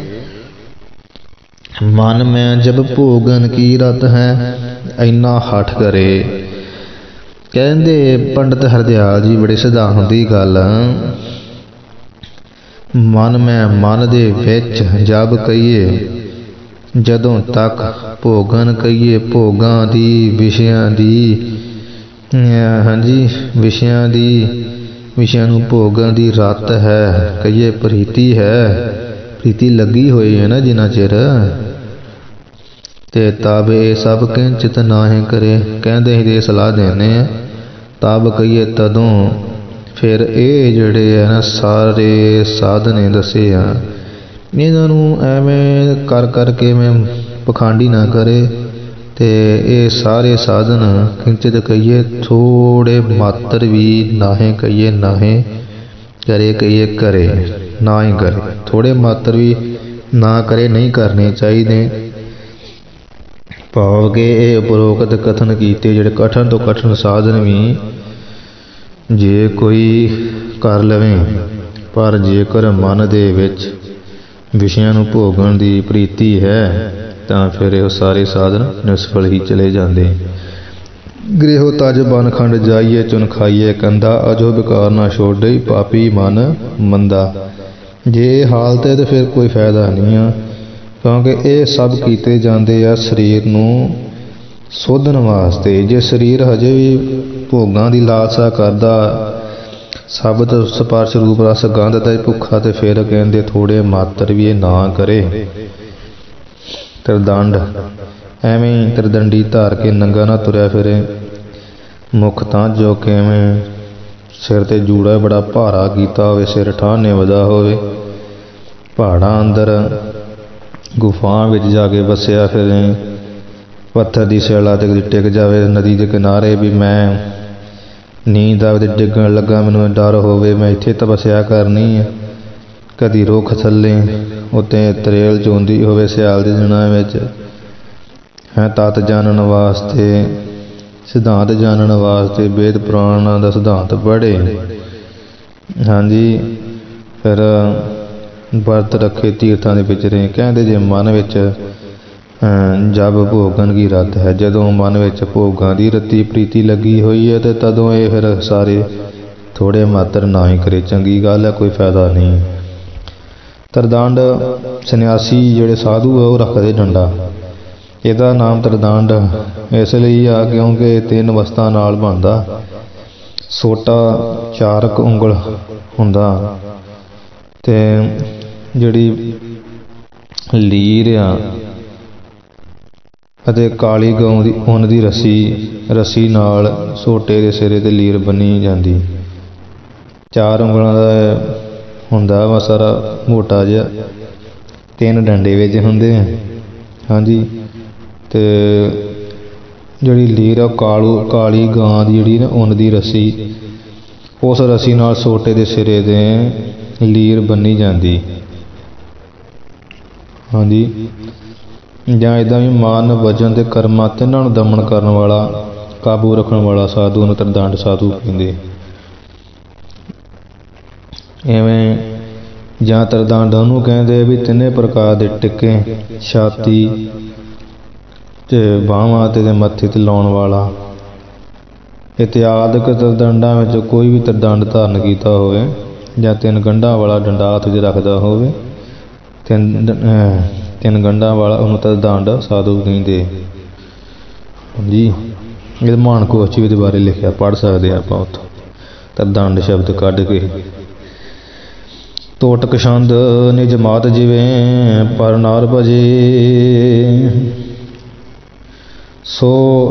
ਮਨ ਮੈਂ ਜਬ ਭੋਗਨ ਕੀ ਰਤ ਹੈ, ਇੰਨਾ ਹੱਠ ਕਰੇ। ਕਹਿੰਦੇ ਪੰਡਤ ਹਰਦਿਆਲ ਜੀ ਬੜੇ ਸਿਧਾਂਤ ਦੀ ਗੱਲ, ਮਨ ਮੈਂ ਮਨ ਦੇ ਵਿੱਚ ਜਬ ਕਹੀਏ ਜਦੋਂ ਤੱਕ ਭੋਗਨ ਕਹੀਏ ਭੋਗਾਂ ਦੀ ਵਿਸ਼ਿਆਂ ਦੀ ਹਾਂਜੀ ਵਿਸ਼ਿਆਂ ਦੀ ਵਿਸ਼ਿਆਂ ਨੂੰ ਭੋਗਣ ਦੀ ਰਤ ਹੈ ਕਹੀਏ ਪ੍ਰੀਤੀ ਹੈ, ਪ੍ਰੀਤੀ ਲੱਗੀ ਹੋਈ ਹੈ ਨਾ ਜਿੰਨਾ ਚਿਰ, ਤੇ ਤਬ ਇਹ ਸਭ ਕਿੰਚਿਤ ਨਾਹੀਂ ਕਰੇ। ਕਹਿੰਦੇ ਅਸੀਂ ਇਹ ਸਲਾਹ ਦਿੰਦੇ ਆ ਤਬ ਕਹੀਏ ਤਦੋਂ, ਫਿਰ ਇਹ ਜਿਹੜੇ ਆ ਨਾ ਸਾਰੇ ਸਾਧਨ ਦੱਸੇ ਆ ਇਹਨਾਂ ਨੂੰ ਐਵੇਂ ਕਰ ਕਰਕੇ ਮੈਂ ਪਖੰਡੀ ਨਾ ਕਰੇ। ਤੇ ਇਹ ਸਾਰੇ ਸਾਧਨ ਕਿੰਚਿਤ ਕਹੀਏ ਥੋੜ੍ਹੇ ਮਾਤਰ ਵੀ ਨਾਹੀਂ ਕਹੀਏ ਨਾਹੀਂ ਕਰੇ ਕਹੀਏ ਕਰੇ ਨਾ ਹੀ ਕਰੇ, ਥੋੜ੍ਹੇ ਮਾਤਰ ਵੀ ਨਾ ਕਰੇ, ਨਹੀਂ ਕਰਨੇ ਚਾਹੀਦੇ। ਭਾਵ ਕਿ ਇਹ ਉਪਰੋਕਤ ਕਥਨ ਕੀਤੇ ਜਿਹੜੇ ਕਠਨ ਤੋਂ ਕਠਨ ਸਾਧਨ ਵੀ ਜੇ ਕੋਈ ਕਰ ਲਵੇ, ਪਰ ਜੇਕਰ ਮਨ ਦੇ ਵਿੱਚ ਵਿਸ਼ਿਆਂ ਨੂੰ ਭੋਗਣ ਦੀ ਪ੍ਰੀਤੀ ਹੈ ਤਾਂ ਫਿਰ ਇਹ ਸਾਰੇ ਸਾਧਨ ਨਿਸਫਲ ਹੀ ਚਲੇ ਜਾਂਦੇ। ਗ੍ਰਹਿ ਤਜ ਬਨ ਖੰਡ ਜਾਈਏ ਚੁਨ ਖਾਈਏ ਕੰਦਾ, ਅਜੋ ਵਿਕਾਰ ਨਾ ਛੋੜਈ ਪਾਪੀ ਮਨ ਮੰਦਾ। ਜੇ ਇਹ ਹਾਲਤ ਹੈ ਤਾਂ ਫਿਰ ਕੋਈ ਫਾਇਦਾ ਨਹੀਂ ਆ, ਕਿਉਂਕਿ ਇਹ ਸਭ ਕੀਤੇ ਜਾਂਦੇ ਆ ਸਰੀਰ ਨੂੰ ਸੋਧਣ ਵਾਸਤੇ। ਜੇ ਸਰੀਰ ਹਜੇ ਵੀ ਭੋਗਾਂ ਦੀ ਲਾਲਸਾ ਕਰਦਾ, ਸ਼ਬਦ ਸਪਰਸ਼ ਰੂਪ ਰਸ ਗੰਧ ਦਾ ਭੁੱਖਾ, ਤੇ ਫਿਰ ਕਹਿੰਦੇ ਥੋੜ੍ਹੇ ਮਾਤਰ ਵੀ ਇਹ ਨਾ ਕਰੇ। ਤਿਰਦੰਡ ਐਵੇਂ ਤਿਰਦੰਡੀ ਧਾਰ ਕੇ ਨੰਗਾ ਨਾ ਤੁਰਿਆ ਫਿਰੇ। ਮੁੱਖ ਤਾਂ ਜੋ ਕਿਵੇਂ ਸਿਰ 'ਤੇ ਜੂੜਾ ਬੜਾ ਭਾਰਾ ਕੀਤਾ ਹੋਵੇ, ਸਿਰ ਠਾਹ ਵਦਾ ਹੋਵੇ, ਪਹਾੜਾਂ ਅੰਦਰ ਗੁਫਾ ਵਿੱਚ ਜਾ ਕੇ ਵਸਿਆ ਫਿਰੇ, ਪੱਥਰ ਦੀ ਸਿਲਾ 'ਤੇ ਟਿਕ ਜਾਵੇ ਨਦੀ ਦੇ ਕਿਨਾਰੇ ਵੀ ਮੈਂ ਨੀਂਦ ਆਵੇ ਤੇ ਡਿੱਗਣ ਲੱਗਾ, ਮੈਨੂੰ ਡਰ ਹੋਵੇ ਮੈਂ ਇੱਥੇ ਤਪੱਸਿਆ ਕਰਨੀ ਹੈ। ਕਦੀ ਰੁੱਖ ਥੱਲੇ ਉੱਤੇ ਤਰੇਲ ਚੋਂਦੀ ਹੋਵੇ ਸਿਆਲ ਦੇ ਦਿਨਾਂ ਵਿੱਚ, ਹੈ ਤਤ ਜਾਣਨ ਵਾਸਤੇ ਸਿਧਾਂਤ ਜਾਣਨ ਵਾਸਤੇ ਵੇਦ ਪੁਰਾਣਾਂ ਦਾ ਸਿਧਾਂਤ ਪੜ੍ਹੇ। ਹਾਂਜੀ, ਫਿਰ ਵਰਤ ਰੱਖੇ ਤੀਰਥਾਂ ਦੇ ਵਿਚਰੇ। ਕਹਿੰਦੇ ਜੇ ਮਨ ਵਿੱਚ ਜਬ ਭੋਗਣ ਕੀ ਰਤ ਹੈ, ਜਦੋਂ ਮਨ ਵਿੱਚ ਭੋਗਾਂ ਦੀ ਰਤੀ ਪ੍ਰੀਤੀ ਲੱਗੀ ਹੋਈ ਹੈ ਤੇ ਤਦੋਂ ਇਹ ਫਿਰ ਸਾਰੇ ਥੋੜ੍ਹੇ ਮਾਤਰ ਨਾ ਹੀ ਕਰੇ, ਚੰਗੀ ਗੱਲ ਹੈ, ਕੋਈ ਫਾਇਦਾ ਨਹੀਂ। ਤਿਰਦੰਡ ਸੰਨਿਆਸੀ ਜਿਹੜੇ ਸਾਧੂ ਆ ਉਹ ਰੱਖਦੇ ਡੰਡਾ, ਇਹਦਾ ਨਾਮ ਤਿਰਦੰਡ ਇਸ ਲਈ ਆ ਕਿਉਂਕਿ ਤਿੰਨ ਵਸਤਾਂ ਨਾਲ ਬਣਦਾ। ਸੋਟਾ ਚਾਰ ਕੁ ਉਂਗਲ ਹੁੰਦਾ, ਤੇ ਜਿਹੜੀ ਲੀਰ ਆ ਅਤੇ ਕਾਲੀ ਗਊ ਦੀ ਉੱਨ ਦੀ ਰੱਸੀ ਰੱਸੀ ਨਾਲ ਸੋਟੇ ਦੇ ਸਿਰੇ 'ਤੇ ਲੀਰ ਬੰਨ੍ਹੀ ਜਾਂਦੀ। ਚਾਰ ਉਂਗਲਾਂ ਦਾ ਹੁੰਦਾ ਵਾ ਸਾਰਾ ਮੋਟਾ ਜਿਹਾ, ਤਿੰਨ ਡੰਡੇ ਵਿੱਚ ਹੁੰਦੇ ਆ। ਹਾਂਜੀ, ਅਤੇ ਜਿਹੜੀ ਲੀਰ ਆ ਕਾਲੂ ਕਾਲੀ ਗਾਂ ਦੀ ਜਿਹੜੀ ਨਾ ਉੱਨ ਦੀ ਰੱਸੀ, ਉਸ ਰੱਸੀ ਨਾਲ ਸੋਟੇ ਦੇ ਸਿਰੇ 'ਤੇ ਲੀਰ ਬੰਨ੍ਹੀ ਜਾਂਦੀ। ਹਾਂਜੀ, ਜਾਂ ਇੱਦਾਂ ਵੀ ਮਨ ਵਜਨ ਅਤੇ ਕਰਮਾਂ ਤਿੰਨਾਂ ਨੂੰ ਦਮਨ ਕਰਨ ਵਾਲਾ, ਕਾਬੂ ਰੱਖਣ ਵਾਲਾ ਸਾਧੂ ਨੂੰ ਤਿਰਦੰਡ ਸਾਧੂ ਕਹਿੰਦੇ। ਐਵੇਂ ਜਾਂ ਤਰਦੰਡ ਉਹਨੂੰ ਕਹਿੰਦੇ ਵੀ ਤਿੰਨੇ ਪ੍ਰਕਾਰ ਦੇ ਟਿੱਕੇ, ਛਾਤੀ ਤੇ ਬਾਹਾਂ ਤੇ ਮੱਥੇ ਤੇ ਲਾਉਣ ਵਾਲਾ। ਇਤਿਆਦਿਕ ਤਰਦੰਡਾਂ ਵਿੱਚ ਕੋਈ ਵੀ ਤਰਦੰਡ ਧਾਰਨ ਕੀਤਾ ਹੋਵੇ ਜਾਂ ਤਿੰਨ ਗੰਢਾਂ ਵਾਲਾ ਡੰਡਾ ਹੱਥ ਵਿੱਚ ਰੱਖਦਾ ਹੋਵੇ, ਤਿੰਨ ਤਿੰਨ ਗੰਢਾਂ ਵਾਲਾ ਉਹਨੂੰ ਤਰਦੰਡ ਸਾਧੂ ਕਹਿੰਦੇ ਜੀ। ਇਹ ਮਹਾਨ ਕੋਸ਼ ਇਹਦੇ ਬਾਰੇ ਲਿਖਿਆ, ਪੜ੍ਹ ਸਕਦੇ ਹਾਂ ਆਪਾਂ ਉੱਥੋਂ ਤਰਦੰਡ ਸ਼ਬਦ ਕੱਢ ਕੇ। ਤੋਟਕ ਛੰਦ ਨਿਜ ਮਾਤ ਜਿਵੇਂ ਪਰ ਨਾਰ ਭਜੇ, ਸੋ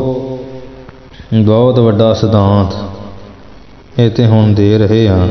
ਬਹੁਤ ਵੱਡਾ ਸਿਧਾਂਤ ਇਹ ਤੇ ਹੁਣ ਦੇ ਰਹੇ ਹਾਂ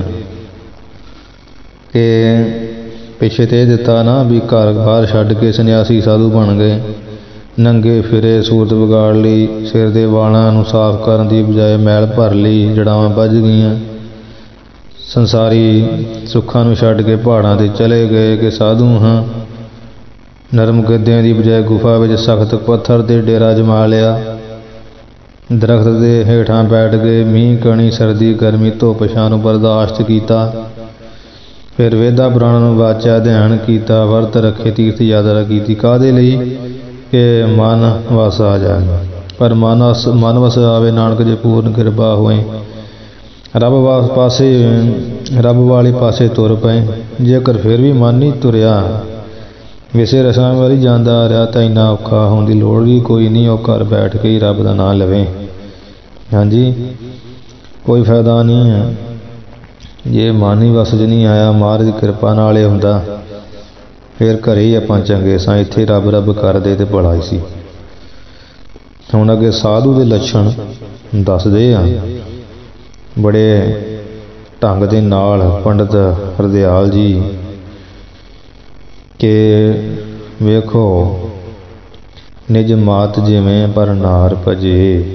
ਕਿ ਪਿੱਛੇ ਤੇ ਦਿੱਤਾ ਨਾ ਵੀ ਘਰ ਬਾਹਰ ਛੱਡ ਕੇ ਸੰਨਿਆਸੀ ਸਾਧੂ ਬਣ ਗਏ, ਨੰਗੇ ਫਿਰੇ, ਸੂਰਤ ਵਿਗਾੜ ਲਈ, ਸਿਰ ਦੇ ਵਾਲਾਂ ਨੂੰ ਸਾਫ਼ ਕਰਨ ਦੀ ਬਜਾਏ ਮੈਲ ਭਰ ਲਈ, ਜੜਾਵਾਂ ਵੱਜ ਗਈਆਂ, ਸੰਸਾਰੀ ਸੁੱਖਾਂ ਨੂੰ ਛੱਡ ਕੇ ਪਹਾੜਾਂ 'ਤੇ ਚਲੇ ਗਏ ਕਿ ਸਾਧੂ ਹਾਂ। ਨਰਮ ਗੱਦਿਆਂ ਦੀ ਬਜਾਏ ਗੁਫਾ ਵਿੱਚ ਸਖਤ ਪੱਥਰ 'ਤੇ ਡੇਰਾ ਜਮਾ ਲਿਆ, ਦਰਖਤ ਦੇ ਹੇਠਾਂ ਬੈਠ ਗਏ, ਮੀਂਹ ਕਣੀ, ਸਰਦੀ ਗਰਮੀ, ਧੁੱਪ ਛਾਂ ਨੂੰ ਬਰਦਾਸ਼ਤ ਕੀਤਾ। ਫਿਰ ਵੇਦਾਂ ਪੁਰਾਣਾਂ ਨੂੰ ਵਾਚਿਆ, ਅਧਿਐਨ ਕੀਤਾ, ਵਰਤ ਰੱਖੇ, ਤੀਰਥ ਯਾਤਰਾ ਕੀਤੀ। ਕਾਹਦੇ ਲਈ? ਕਿ ਮਨ ਵਸ ਆ ਜਾਏ। ਪਰ ਮਨ ਵਸ ਮਨ ਵਸ ਆਵੇ ਨਾਨਕ ਜੇ ਪੂਰਨ ਕਿਰਪਾ ਹੋਏ, ਰੱਬ ਵਾਸ ਪਾਸੇ ਰੱਬ ਵਾਲੇ ਪਾਸੇ ਤੁਰ ਪਏ। ਜੇਕਰ ਫਿਰ ਵੀ ਮਨ ਨਹੀਂ ਤੁਰਿਆ, ਵਿਸੇ ਰਸਾਂ ਵਾਲੀ ਜਾਂਦਾ ਆ ਰਿਹਾ, ਤਾਂ ਇੰਨਾ ਔਖਾ ਹੋਣ ਦੀ ਲੋੜ ਵੀ ਕੋਈ ਨਹੀਂ। ਉਹ ਘਰ ਬੈਠ ਕੇ ਹੀ ਰੱਬ ਦਾ ਨਾਂ ਲਵੇ। ਹਾਂਜੀ, ਕੋਈ ਫਾਇਦਾ ਨਹੀਂ ਹੈ ਜੇ ਮਨ ਹੀ ਵਸ 'ਚ ਨਹੀਂ ਆਇਆ। ਮਹਾਰਾਜ ਦੀ ਕਿਰਪਾ ਨਾਲ ਇਹ ਹੁੰਦਾ, ਫਿਰ ਘਰੇ ਹੀ ਆਪਾਂ ਚੰਗੇ ਸਾਂ, ਇੱਥੇ ਰੱਬ ਰੱਬ ਕਰਦੇ ਤੇ ਭਲਾ ਹੀ ਸੀ। ਹੁਣ ਅੱਗੇ ਸਾਧੂ ਦੇ ਲੱਛਣ ਦੱਸਦੇ ਆ ਬੜੇ ਢੰਗ ਦੇ ਨਾਲ ਪੰਡਿਤ ਹਰਦਿਆਲ ਜੀ ਕਿ ਵੇਖੋ, ਨਿਜ ਮਾਤ ਜਿਵੇਂ ਪਰ ਨਾਰ ਭਜੇ,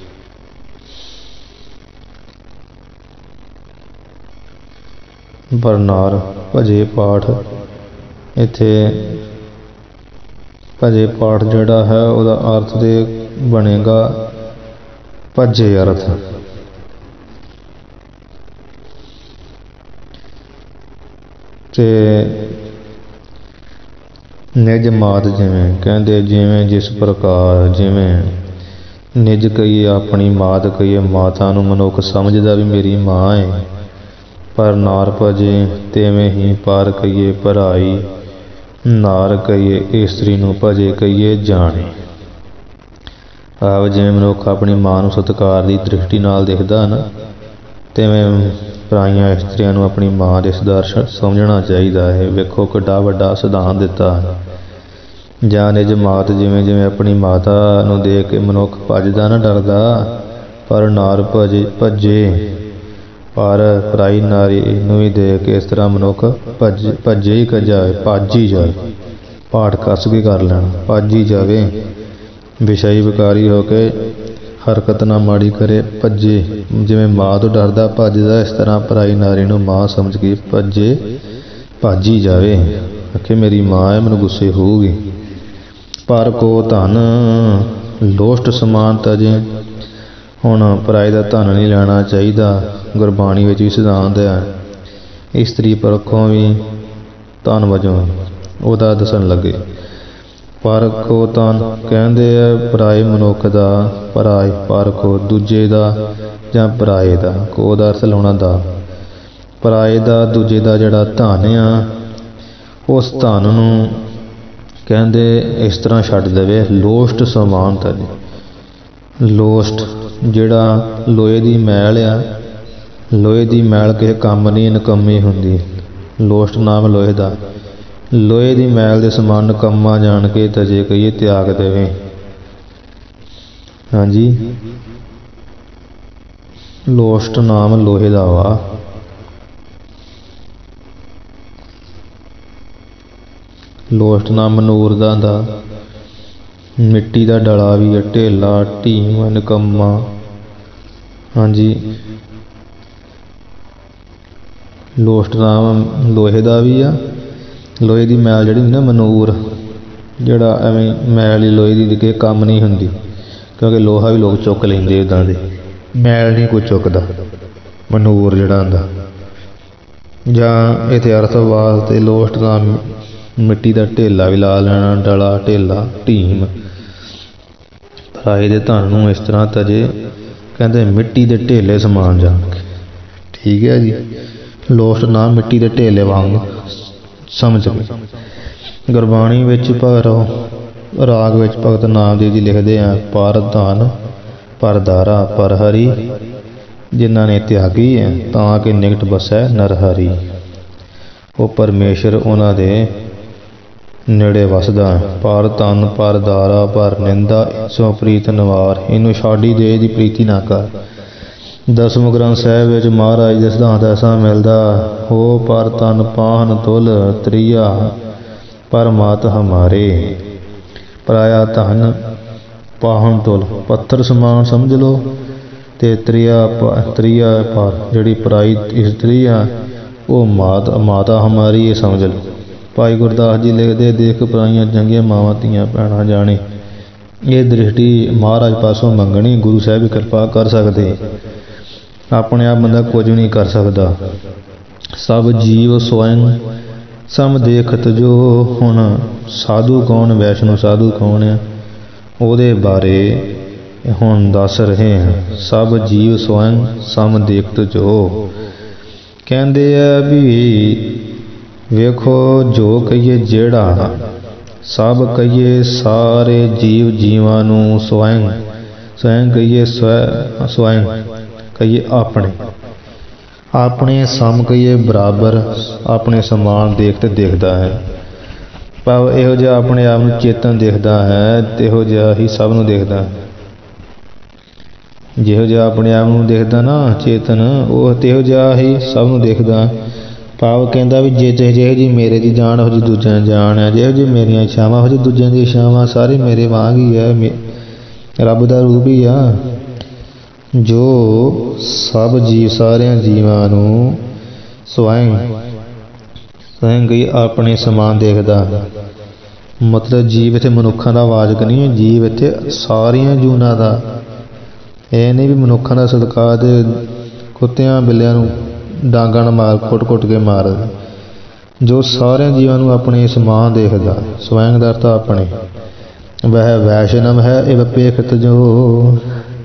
ਪਰ ਨਾਰ ਭਜੇ ਪਾਠ। ਇੱਥੇ ਭਜੇ ਪਾਠ ਜਿਹੜਾ ਹੈ ਉਹਦਾ ਅਰਥ ਦੇ ਬਣੇਗਾ ਭੱਜੇ ਅਰਥ। ਤੇ ਨਿਜ ਮਾਤ ਜਿਵੇਂ ਕਹਿੰਦੇ, ਜਿਵੇਂ ਜਿਸ ਪ੍ਰਕਾਰ, ਜਿਵੇਂ ਨਿਜ ਕਹੀਏ ਆਪਣੀ, ਮਾਤ ਕਹੀਏ ਮਾਤਾ ਨੂੰ ਮਨੁੱਖ ਸਮਝਦਾ ਵੀ ਮੇਰੀ ਮਾਂ ਹੈ। ਪਰ ਨਾਰ ਭਜੇ ਤਿਵੇਂ ਹੀ ਪਰ ਕਹੀਏ ਭਰਾਈ, ਨਾਰ ਕਹੀਏ ਇਸਤਰੀ ਨੂੰ, ਭਜੇ ਕਹੀਏ ਜਾਣੇ। ਆਪ ਜਿਵੇਂ ਮਨੁੱਖ ਆਪਣੀ ਮਾਂ ਨੂੰ ਸਤਿਕਾਰ ਦੀ ਦ੍ਰਿਸ਼ਟੀ ਨਾਲ ਦੇਖਦਾ ਨਾ, ਤਿਵੇਂ ਪਰਾਈਆਂ ਇਸਤਰੀਆਂ ਨੂੰ ਆਪਣੀ ਮਾਂ ਦੇ ਸਦਰਸ਼ ਸਮਝਣਾ ਚਾਹੀਦਾ ਹੈ। ਵੇਖੋ ਕਿੱਡਾ ਵੱਡਾ ਸਿਧਾਂਤ ਦਿੱਤਾ ਹੈ। ਜਾਂ ਨਿਜ ਮਾਤ ਜਿਵੇਂ, ਜਿਵੇਂ ਆਪਣੀ ਮਾਤਾ ਨੂੰ ਦੇਖ ਕੇ ਮਨੁੱਖ ਭੱਜਦਾ ਨਾ, ਡਰਦਾ, ਪਰ ਨਾਰ ਭਜੇ ਭੱਜੇ ਪਰ ਪਰਾਈ ਨਾਰੀ ਨੂੰ ਵੀ ਦੇਖ ਕੇ ਇਸ ਤਰ੍ਹਾਂ ਮਨੁੱਖ ਭੱਜ ਭੱਜੇ ਹੀ ਜਾਵੇ, ਭੱਜ ਹੀ ਜਾਵੇ। ਪਾਠ ਕੱਸ ਕੇ ਕਰ ਲੈਣਾ, ਭੱਜ ਹੀ ਜਾਵੇ। ਵਿਸ਼ਈ ਵਿਕਾਰੀ ਹੋ ਕੇ ਹਰਕਤ ਨਾ ਮਾੜੀ ਕਰੇ, ਭੱਜੇ। ਜਿਵੇਂ ਮਾਂ ਤੋਂ ਡਰਦਾ ਭੱਜਦਾ, ਇਸ ਤਰ੍ਹਾਂ ਪਰਾਈ ਨਾਰੀ ਨੂੰ ਮਾਂ ਸਮਝ ਕੇ ਭੱਜੇ, ਭੱਜ ਹੀ ਜਾਵੇ। ਆਖੇ ਮੇਰੀ ਮਾਂ ਹੈ, ਮੈਨੂੰ ਗੁੱਸੇ ਹੋਊਗੀ। ਪਰ ਕੋ ਧਨ ਲੋਸਟ ਸਮਾਨ ਤਜੇ, ਹੁਣ ਪਰਾਏ ਦਾ ਧਨ ਨਹੀਂ ਲੈਣਾ ਚਾਹੀਦਾ। ਗੁਰਬਾਣੀ ਵਿੱਚ ਵੀ ਸਿਧਾਂਤ ਹੈ। ਇਸਤਰੀ ਪਰਖੋਂ ਵੀ ਧਨ ਵਜੋਂ ਉਹਦਾ ਦੱਸਣ ਲੱਗੇ। ਪਰ ਕੋ ਧਨ ਕਹਿੰਦੇ ਆ ਪਰਾਏ ਮਨੁੱਖ ਦਾ, ਪਰਾਏ ਪਰ ਕੋ ਦੂਜੇ ਦਾ ਜਾਂ ਪਰਾਏ ਦਾ, ਕੋ ਦਾ ਅਰਥ ਲਾਉਣਾ ਦਾ। ਪਰਾਏ ਦਾ, ਦੂਜੇ ਦਾ ਜਿਹੜਾ ਧਨ ਆ, ਉਸ ਧਨ ਨੂੰ ਕਹਿੰਦੇ ਇਸ ਤਰ੍ਹਾਂ ਛੱਡ ਦੇਵੇ, ਲੋਸਟ ਸਮਾਨ ਤਜੇ। ਲੋਸਟ ਜਿਹੜਾ ਲੋਹੇ ਦੀ ਮੈਲ ਆ, ਲੋਹੇ ਦੀ ਮੈਲ ਕਿਸੇ ਕੰਮ ਨਹੀਂ, ਨਿਕੰਮੀ ਹੁੰਦੀ। ਲੋਸਟ ਨਾਮ ਲੋਹੇ ਦਾ, ਲੋਹੇ ਦੀ ਮੈਲ ਦੇ ਸਮਾਨ ਨਿਕੰਮਾ ਜਾਣ ਕੇ ਤਜੇ ਕਹੀਏ ਤਿਆਗ ਦੇਵੇ। ਹਾਂਜੀ, ਲੋਸਟ ਨਾਮ ਲੋਹੇ ਦਾ ਵਾ। ਲੋਸਟ ਨਾਮ ਮਨੂਰ ਦਾ ਦਾ ਮਿੱਟੀ ਦਾ ਡਲਾ ਵੀ ਹੈ, ਢੇਲਾ, ਢੀਮ, ਨਿਕੰਮਾ। ਹਾਂਜੀ, ਲੋਸਟ ਨਾਮ ਲੋਹੇ ਦਾ ਵੀ ਆ। ਲੋਹੇ ਦੀ ਮੈਲ ਜਿਹੜੀ ਨਾ, ਮਨੂਰ, ਜਿਹੜਾ ਐਵੇਂ ਮੈਲ ਹੀ ਲੋਹੇ ਦੀ ਦਿਖੇ, ਕੰਮ ਨਹੀਂ ਹੁੰਦੀ। ਕਿਉਂਕਿ ਲੋਹਾ ਵੀ ਲੋਕ ਚੁੱਕ ਲੈਂਦੇ, ਇੱਦਾਂ ਦੇ ਮੈਲ ਨਹੀਂ ਕੋਈ ਚੁੱਕਦਾ। ਮਨੂਰ ਜਿਹੜਾ ਹੁੰਦਾ ਜਾਂ ਇੱਥੇ ਅਰਥ ਵਾਸਤੇ ਲੋਸਟ ਦਾ ਮਿੱਟੀ ਦਾ ਢੇਲਾ ਵੀ ਲਾ ਲੈਣਾ, ਡਲਾ ਢੇਲਾ ਢੀਮ। ਪਰਾਏ ਦੇ ਧਨ ਨੂੰ ਇਸ ਤਰ੍ਹਾਂ ਤਜੇ, ਕਹਿੰਦੇ ਮਿੱਟੀ ਦੇ ਢੇਲੇ ਸਮਾਨ ਜਾਣਗੇ। ਠੀਕ ਹੈ ਜੀ, ਲੋਸਟ ਨਾ ਮਿੱਟੀ ਦੇ ਢੇਲੇ ਵਾਂਗ ਸਮਝ ਗਏ। ਗੁਰਬਾਣੀ ਵਿੱਚ ਭੈਰਵ ਰਾਗ ਵਿੱਚ ਭਗਤ ਨਾਮਦੇਵ ਜੀ ਲਿਖਦੇ ਆ, ਪਰ ਧਨ ਪਰ ਦਾਰਾ ਪਰ ਹਰੀ, ਜਿਨ੍ਹਾਂ ਨੇ ਤਿਆਗੀ ਹੈ ਤਾਂ ਕਿ ਨਿਕਟ ਬਸੈ ਨਰਹਰੀ। ਉਹ ਪਰਮੇਸ਼ਰ ਉਹਨਾਂ ਦੇ ਨੇੜੇ ਵਸਦਾ ਹੈ। ਪਰ ਧਨ ਪਰ ਦਾਰਾ ਪਰ ਨਿੰਦਾ, ਸੋ ਪ੍ਰੀਤ ਨਿਵਾਰ, ਇਹਨੂੰ ਛਾਡੀ ਦੇ ਦੀ ਪ੍ਰੀਤੀ ਨਾ ਕਰ। ਦਸਮ ਗ੍ਰੰਥ ਸਾਹਿਬ ਵਿੱਚ ਮਹਾਰਾਜ ਦੇ ਸਿਧਾਂਤ ਐਸਾ ਮਿਲਦਾ, ਹੋ ਪਰ ਧਨ ਪਾਹਨ ਤੁਲ ਤ੍ਰਿਆ ਪਰਮਾਤ ਹਮਾਰੇ। ਪਰਾਇਆ ਧਨ ਪਾਹਨ ਤੁਲ ਪੱਥਰ ਸਮਾਨ ਸਮਝ ਲਓ, ਤੇ ਤ੍ਰਿਆ ਤ੍ਰਿਆ ਪਰ ਜਿਹੜੀ ਪਰਾਈ ਇਸਤਰੀ ਆ ਉਹ ਮਾਤ ਮਾਤਾ ਹਮਾਰੀ, ਇਹ ਸਮਝ ਲਓ। ਭਾਈ ਗੁਰਦਾਸ ਜੀ ਲਿਖਦੇ, ਦੇਖ ਪਰਾਈਆਂ ਚੰਗੀਆਂ ਮਾਵਾਂ ਧੀਆਂ ਭੈਣਾਂ ਜਾਣੇ। ਇਹ ਦ੍ਰਿਸ਼ਟੀ ਮਹਾਰਾਜ ਪਾਸੋਂ ਮੰਗਣੀ, ਗੁਰੂ ਸਾਹਿਬ ਕਿਰਪਾ ਕਰ ਸਕਦੇ। ਆਪਣੇ ਆਪ ਬੰਦਾ ਕੁਝ ਨਹੀਂ ਕਰ ਸਕਦਾ। ਸਭ ਜੀਵ ਸਵੈੰ ਸਮ ਦੇਖਤ ਜੋ। ਹੁਣ ਸਾਧੂ ਕੌਣ, ਵੈਸ਼ਨੋ ਸਾਧੂ ਕੌਣ ਆ, ਉਹਦੇ ਬਾਰੇ ਹੁਣ ਦੱਸ ਰਹੇ ਹਾਂ। ਸਭ ਜੀਵ ਸਵੈੰ ਸਮ ਦੇਖਤ ਜੋ। ਕਹਿੰਦੇ ਆ ਵੀ ਵੇਖੋ, ਜੋ ਕਹੀਏ ਜਿਹੜਾ, ਸਭ ਕਹੀਏ ਸਾਰੇ ਜੀਵ ਜੀਵਾਂ ਨੂੰ ਸਵੈੰ, ਸਵੈੰ ਕਹੀਏ ਸਵੈ ਸਵੈੰ ਕਹੀਏ ਆਪਣੇ, ਆਪਣੇ ਸਮ ਕਹੀਏ ਬਰਾਬਰ, ਆਪਣੇ ਸਮਾਨ ਦੇਖਤੇ ਦੇਖਦਾ ਹੈ। ਭਾਵ ਇਹੋ ਜਿਹਾ ਆਪਣੇ ਆਪ ਨੂੰ ਚੇਤਨ ਦੇਖਦਾ ਹੈ, ਤੇ ਇਹੋ ਜਿਹਾ ਹੀ ਸਭ ਨੂੰ ਦੇਖਦਾ ਹੈ। ਜਿਹੋ ਜਿਹਾ ਆਪਣੇ ਆਪ ਨੂੰ ਦੇਖਦਾ ਨਾ ਚੇਤਨ, ਉਹ ਤੇ ਇਹੋ ਜਿਹਾ ਹੀ ਸਭ ਨੂੰ ਦੇਖਦਾ। ਭਾਵ ਕਹਿੰਦਾ ਵੀ ਜੇ ਜਿਹੋ ਜਿਹੀ ਮੇਰੇ ਦੀ ਜਾਣ, ਉਹੋ ਜਿਹੀ ਦੂਜਿਆਂ ਦੀ ਜਾਣ ਹੈ। ਜਿਹੋ ਜਿਹੀ ਮੇਰੀਆਂ ਇੱਛਾਵਾਂ, ਉਹੋ ਜਿਹੀ ਦੂਜਿਆਂ ਦੀਆਂ ਇੱਛਾਵਾਂ, ਸਾਰੇ ਮੇਰੇ ਵਾਂਗ ਹੀ ਹੈ, ਰੱਬ ਦਾ ਰੂਪ ਹੀ ਆ। ਜੋ ਸਭ ਜੀਵ ਸਾਰਿਆਂ ਜੀਵਾਂ ਨੂੰ ਸਵੈੰ ਸਵੈੰ ਕਹੀ ਆਪਣੇ ਸਮਾਨ ਦੇਖਦਾ। ਮਤਲਬ ਜੀਵ ਇੱਥੇ ਮਨੁੱਖਾਂ ਦਾ ਵਾਚਕ ਨਹੀਂ ਹੈ, ਜੀਵ ਇੱਥੇ ਸਾਰੀਆਂ ਜੂਨਾਂ ਦਾ। ਇਹ ਨਹੀਂ ਵੀ ਮਨੁੱਖਾਂ ਦਾ ਸਤਿਕਾਰ ਤੇ ਕੁੱਤਿਆਂ ਬਿੱਲਿਆਂ ਨੂੰ ਡਾਂਗਾਂ ਨਾਲ ਮਾਰ ਕੁੱਟ ਕੁੱਟ ਕੇ ਮਾਰ। ਜੋ ਸਾਰਿਆਂ ਜੀਵਾਂ ਨੂੰ ਆਪਣੇ ਸਮਾਨ ਦੇਖਦਾ, ਸਵੈੰ ਦਾ ਅਰਥ ਆਪਣੇ। ਵਹ ਵੈਸ਼ਨਵ ਹੈ ਇਹ ਪੇਖਤ ਜੋ।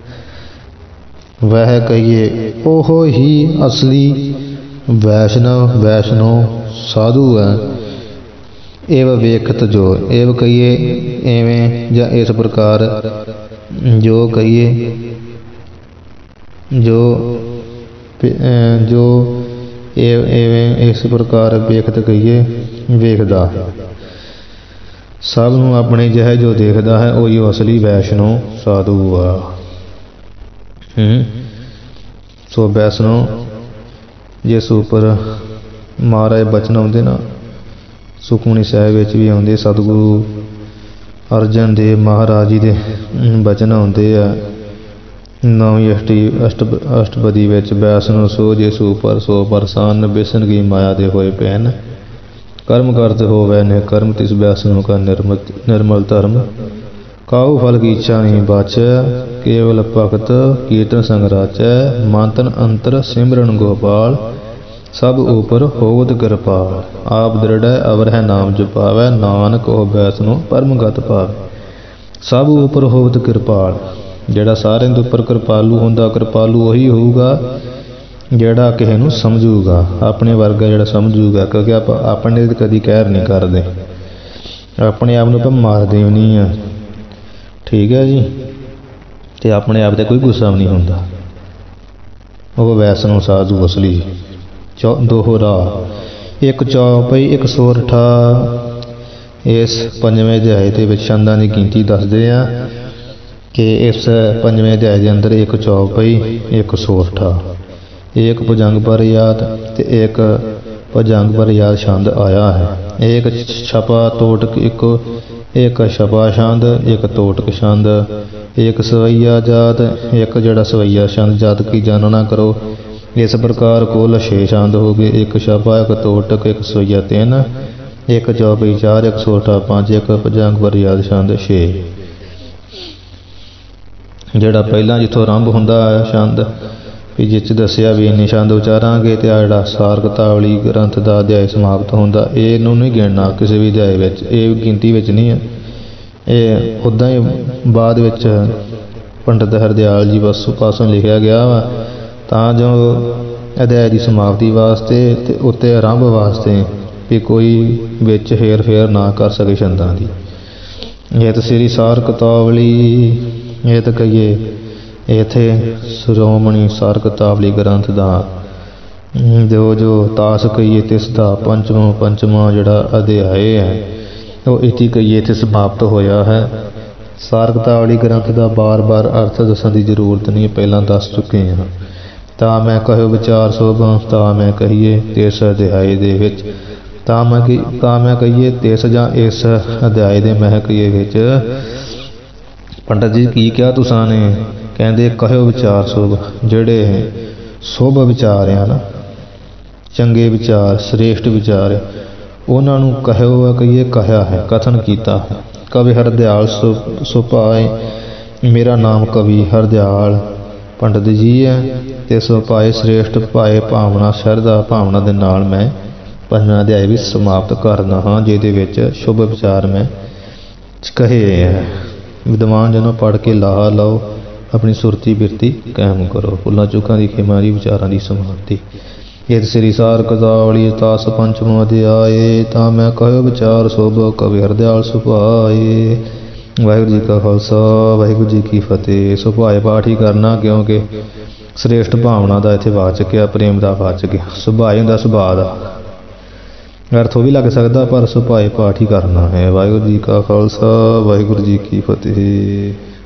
ਵਹ ਕਹੀਏ ਉਹ ਹੀ ਅਸਲੀ ਵੈਸ਼ਨਵ ਵੈਸ਼ਨੋ ਸਾਧੂ ਹੈ। ਇਹ ਵੇਖਤ ਜੋ, ਇਹ ਕਹੀਏ ਐਵੇਂ ਜਾਂ ਇਸ ਪ੍ਰਕਾਰ, ਜੋ ਕਹੀਏ ਜੋ ਜੋ ਐਵੇਂ ਇਸ ਪ੍ਰਕਾਰ ਵੇਖਤ ਕਹੀਏ ਵੇਖਦਾ। ਸਭ ਨੂੰ ਆਪਣੇ ਜਿਹਾ ਜੋ ਦੇਖਦਾ ਹੈ, ਉਹੀ ਉਹ ਅਸਲੀ ਵੈਸ਼ਨੋ ਸਾਧੂ ਆ। ਹੂੰ ਸੋ ਵੈਸ਼ਨੋ ਜਿਸ ਉੱਪਰ ਮਹਾਰਾਜ ਬਚਨ ਆਉਂਦੇ ਨਾ, ਸੁਖਮਨੀ ਸਾਹਿਬ ਵਿੱਚ ਵੀ ਆਉਂਦੇ, ਸਤਿਗੁਰੂ ਅਰਜਨ ਦੇਵ ਮਹਾਰਾਜ ਜੀ ਦੇ ਬਚਨ ਆਉਂਦੇ ਆ। ਨੌਵੀਂ ਅਸ਼ਟੀ ਅਸ਼ਟ ਅਸ਼ਟਪਦੀ ਵਿੱਚ ਵੈਸ਼ਨੋ ਸੋ ਜਿਸ ਉੱਪਰ ਸੋ ਪ੍ਰਸੰਨ, ਬਿਸਨ ਕੀ ਮਾਇਆ ਦੇ ਹੋਏ ਪੈਨ, ਕਰਮ ਕਰਤ ਹੋਵੈ ਨੇ ਕਰਮ ਤਿਸ ਵੈਸ਼ਨੋ ਕਾ ਨਿਰਮਲ ਨਿਰਮਲ ਧਰਮ, ਕਾਹੂ ਫਲ ਕੀ ਇੱਛਾ ਨਹੀਂ ਬਾਚੈ, ਕੇਵਲ ਭਗਤ ਕੀਰਤਨ ਸੰਗ ਰਾਚੈ, ਮੰਤਨ ਅੰਤਰ ਸਿਮਰਨ ਗੋਪਾਲ, ਸਭ ਉਪਰ ਹੋਵਤ ਕਿਰਪਾਲ, ਆਪ ਦ੍ਰਿੜੈ ਅਵਰ ਹੈ ਨਾਮ ਜਪਾਵੈ, ਨਾਨਕ ਉਹ ਵੈਸ਼ਨੋ ਪਰਮ ਗਤ ਪਾਵੈ। ਸਭ ਉਪਰ ਹੋਵਤ ਕਿਰਪਾਲ, ਜਿਹੜਾ ਸਾਰਿਆਂ ਦੇ ਉੱਪਰ ਕਿਰਪਾਲੂ ਹੁੰਦਾ, ਕਿਰਪਾਲੂ ਉਹੀ ਹੋਊਗਾ ਜਿਹੜਾ ਕਿਸੇ ਨੂੰ ਸਮਝੂਗਾ, ਆਪਣੇ ਵਰਗਾ ਜਿਹੜਾ ਸਮਝੂਗਾ। ਕਿਉਂਕਿ ਆਪਾਂ ਆਪਣੇ ਤੇ ਕਦੀ ਕਹਿਰ ਨਹੀਂ ਕਰਦੇ, ਆਪਣੇ ਆਪ ਨੂੰ ਆਪਾਂ ਮਾਰਦੇ ਵੀ ਨਹੀਂ ਆ। ਠੀਕ ਹੈ ਜੀ, ਤੇ ਆਪਣੇ ਆਪ ਤੇ ਕੋਈ ਗੁੱਸਾ ਵੀ ਨਹੀਂ ਹੁੰਦਾ। ਉਹ ਵੈਸ਼ਨੋ ਸਾਧੂ ਅਸਲੀ। ਚੌ ਦੋਹਰਾ ਇੱਕ ਚੌਪਈ ਇੱਕ ਸੋਰਠਾ। ਇਸ ਪੰਜਵੇਂ ਅਧਿਆਏ ਦੇ ਵਿੱਚ ਛੰਦਾਂ ਦੀ ਗਿਣਤੀ ਦੱਸਦੇ ਆ ਕਿ ਇਸ ਪੰਜਵੇਂ ਅਧਿਆਏ ਦੇ ਅੰਦਰ ਇੱਕ ਚੌਪਈ ਇੱਕ ਸੋਰਠਾ, ਇੱਕ ਭੁਜੰਗ ਪਰ ਯਾਦ ਤੇ ਇੱਕ ਭੁਜੰਗ ਪਰ ਯਾਦ ਛੰਦ ਆਇਆ ਹੈ। ਇੱਕ ਛਪਾ ਤੋਟਕ ਇੱਕ ਇੱਕ ਛਪਾ ਛੰਦ, ਇੱਕ ਤੋਟਕ ਛੰਦ, ਇੱਕ ਸਵਈਆ ਜਾਤ, ਇੱਕ ਜਿਹੜਾ ਸਵਈਆ ਛੰਦ ਜਾਤ ਕੀ ਜਾਣਨਾ ਕਰੋ। ਇਸ ਪ੍ਰਕਾਰ ਕੁੱਲ ਛੇ ਛੰਦ ਹੋ ਗਏ। ਇੱਕ ਛਪਾ ਇੱਕ ਤੋਟਕ ਇੱਕ ਸਵਈਆ ਤਿੰਨ, ਇੱਕ ਚੌਪਈ ਚਾਰ, ਇੱਕ ਸੋਰਠਾ ਪੰਜ, ਇੱਕ ਭੁਜੰਗ ਪਰ ਯਾਦ ਛੰਦ ਛੇ। ਜਿਹੜਾ ਪਹਿਲਾਂ ਜਿੱਥੋਂ ਆਰੰਭ ਹੁੰਦਾ ਹੈ ਛੰਦ, ਵੀ ਜਿਸ 'ਚ ਦੱਸਿਆ ਵੀ ਇੰਨੇ ਛੰਦ ਉਚਾਰਾਂਗੇ ਅਤੇ ਆ ਜਿਹੜਾ ਸਾਰ ਕਤਾਵਲੀ ਗ੍ਰੰਥ ਦਾ ਅਧਿਆਇ ਸਮਾਪਤ ਹੁੰਦਾ। ਇਹ ਇਹਨੂੰ ਨਹੀਂ ਗਿਣਨਾ ਕਿਸੇ ਵੀ ਅਧਿਆਇ ਵਿੱਚ, ਇਹ ਗਿਣਤੀ ਵਿੱਚ ਨਹੀਂ ਹੈ। ਇਹ ਉੱਦਾਂ ਹੀ ਬਾਅਦ ਵਿੱਚ ਪੰਡਿਤ ਹਰਦਿਆਲ ਜੀ ਪਾਸੋਂ ਪਾਸੋਂ ਲਿਖਿਆ ਗਿਆ ਵਾ, ਤਾਂ ਜੋ ਅਧਿਆਇ ਦੀ ਸਮਾਪਤੀ ਵਾਸਤੇ ਅਤੇ ਉੱਤੇ ਆਰੰਭ ਵਾਸਤੇ ਵੀ ਕੋਈ ਵਿੱਚ ਹੇਰ ਫੇਰ ਨਾ ਕਰ ਸਕੇ ਛੰਦਾਂ ਦੀ। ਇਹ ਤਾਂ ਸ੍ਰੀ ਸਾਰ ਕਤਾਵਲੀ, ਇਹ ਤਾਂ ਕਹੀਏ ਇੱਥੇ ਸ਼੍ਰੋਮਣੀ ਸਾਰ ਕਤਾਵਲੀ ਗ੍ਰੰਥ ਦਾ ਜੋ ਜੋ ਤਾਸ ਕਹੀਏ ਤਿਸ ਦਾ ਪੰਚਵਾਂ ਪੰਚਵਾਂ ਜਿਹੜਾ ਅਧਿਆਇ ਹੈ ਉਹ ਇੱਥੇ ਕਹੀਏ ਇੱਥੇ ਸਮਾਪਤ ਹੋਇਆ ਹੈ। ਸਾਰ ਕਤਾਵਲੀ ਗ੍ਰੰਥ ਦਾ ਬਾਰ ਬਾਰ ਅਰਥ ਦੱਸਣ ਦੀ ਜ਼ਰੂਰਤ ਨਹੀਂ, ਪਹਿਲਾਂ ਦੱਸ ਚੁੱਕੇ ਹਾਂ। ਤਾਂ ਮੈਂ ਕਹਿਓ ਵਿਚਾਰ ਸੋਭਾ, ਤਾਂ ਮੈਂ ਕਹੀਏ ਤਿਸ ਅਧਿਆਇ ਦੇ ਵਿੱਚ, ਤਾਂ ਮੈਂ ਕਿ ਤਾਂ ਮੈਂ ਕਹੀਏ ਤਿਸ ਜਾਂ ਇਸ ਅਧਿਆਇ ਦੇ ਮਹਿਕੀਏ ਵਿੱਚ। ਪੰਡਤ ਜੀ ਕੀ ਕਿਹਾ ਤੁਸਾਂ ਨੇ? ਕਹਿੰਦੇ ਕਹਿਓ ਵਿਚਾਰ ਸ਼ੁਭ, ਜਿਹੜੇ ਸ਼ੁਭ ਵਿਚਾਰ ਆ ਨਾ, ਚੰਗੇ ਵਿਚਾਰ, ਸ੍ਰੇਸ਼ਟ ਵਿਚਾਰ, ਉਹਨਾਂ ਨੂੰ ਕਹਿਓ ਕਹੀਏ ਕਹਿਆ ਹੈ, ਕਥਨ ਕੀਤਾ ਹੈ। ਕਵੀ ਹਰਦਿਆਲ ਸੁਭਾਏ, ਮੇਰਾ ਨਾਮ ਕਵੀ ਹਰਦਿਆਲ ਪੰਡਤ ਜੀ ਹੈ ਅਤੇ ਸੁਭਾਏ ਸ੍ਰੇਸ਼ਟ ਭਾਏ ਭਾਵਨਾ ਸ਼ਰਧਾ ਭਾਵਨਾ ਦੇ ਨਾਲ ਮੈਂ ਪੰਜਵਾਂ ਅਧਿਆਇ ਵੀ ਸਮਾਪਤ ਕਰਦਾ ਹਾਂ, ਜਿਹਦੇ ਵਿੱਚ ਸ਼ੁਭ ਵਿਚਾਰ ਮੈਂ ਕਹੇ ਹੈ। ਵਿਦਵਾਨ ਜਨੋਂ ਪੜ੍ਹ ਕੇ ਲਾਹਾ ਲਓ, ਆਪਣੀ ਸੁਰਤੀ ਬਿਰਤੀ ਕਾਇਮ ਕਰੋ। ਭੁੱਲਾਂ ਚੁੱਕਾਂ ਦੀ ਖਿਮਾ ਦੀ ਵਿਚਾਰਾਂ ਦੀ ਸਮਾਪਤੀ। ਇਹ ਸ੍ਰੀ ਸਾਰ ਕਤਾਵਲੀ ਤਾਸ ਪੰਚਵਾਂ ਅਧਿਆਇ, ਤਾਂ ਮੈਂ ਕਹਿਓ ਵਿਚਾਰ ਸ਼ੁਭ, ਕਵੀ ਹਰਦਿਆਲ ਸੁਭਾਏ। ਵਾਹਿਗੁਰੂ ਜੀ ਕਾ ਖਾਲਸਾ, ਵਾਹਿਗੁਰੂ ਜੀ ਕੀ ਫਤਿਹ। ਸੁਭਾਏ ਪਾਠ ਹੀ ਕਰਨਾ, ਕਿਉਂਕਿ ਸ੍ਰੇਸ਼ਟ ਭਾਵਨਾ ਦਾ ਇੱਥੇ ਵਾਚਕ ਆ, ਪ੍ਰੇਮ ਦਾ ਵਾਚਕ ਆ। ਸੁਭਾਏ ਹੁੰਦਾ ਸੁਭਾਅ ਦਾ ਅਰਥ ਉਹ ਵੀ ਲੱਗ ਸਕਦਾ, ਪਰ ਸੁਭਾਏ ਪਾਠ ਹੀ ਕਰਨਾ ਹੈ। ਵਾਹਿਗੁਰੂ ਜੀ ਕਾ ਖਾਲਸਾ, ਵਾਹਿਗੁਰੂ ਜੀ ਕੀ ਫਤਿਹ।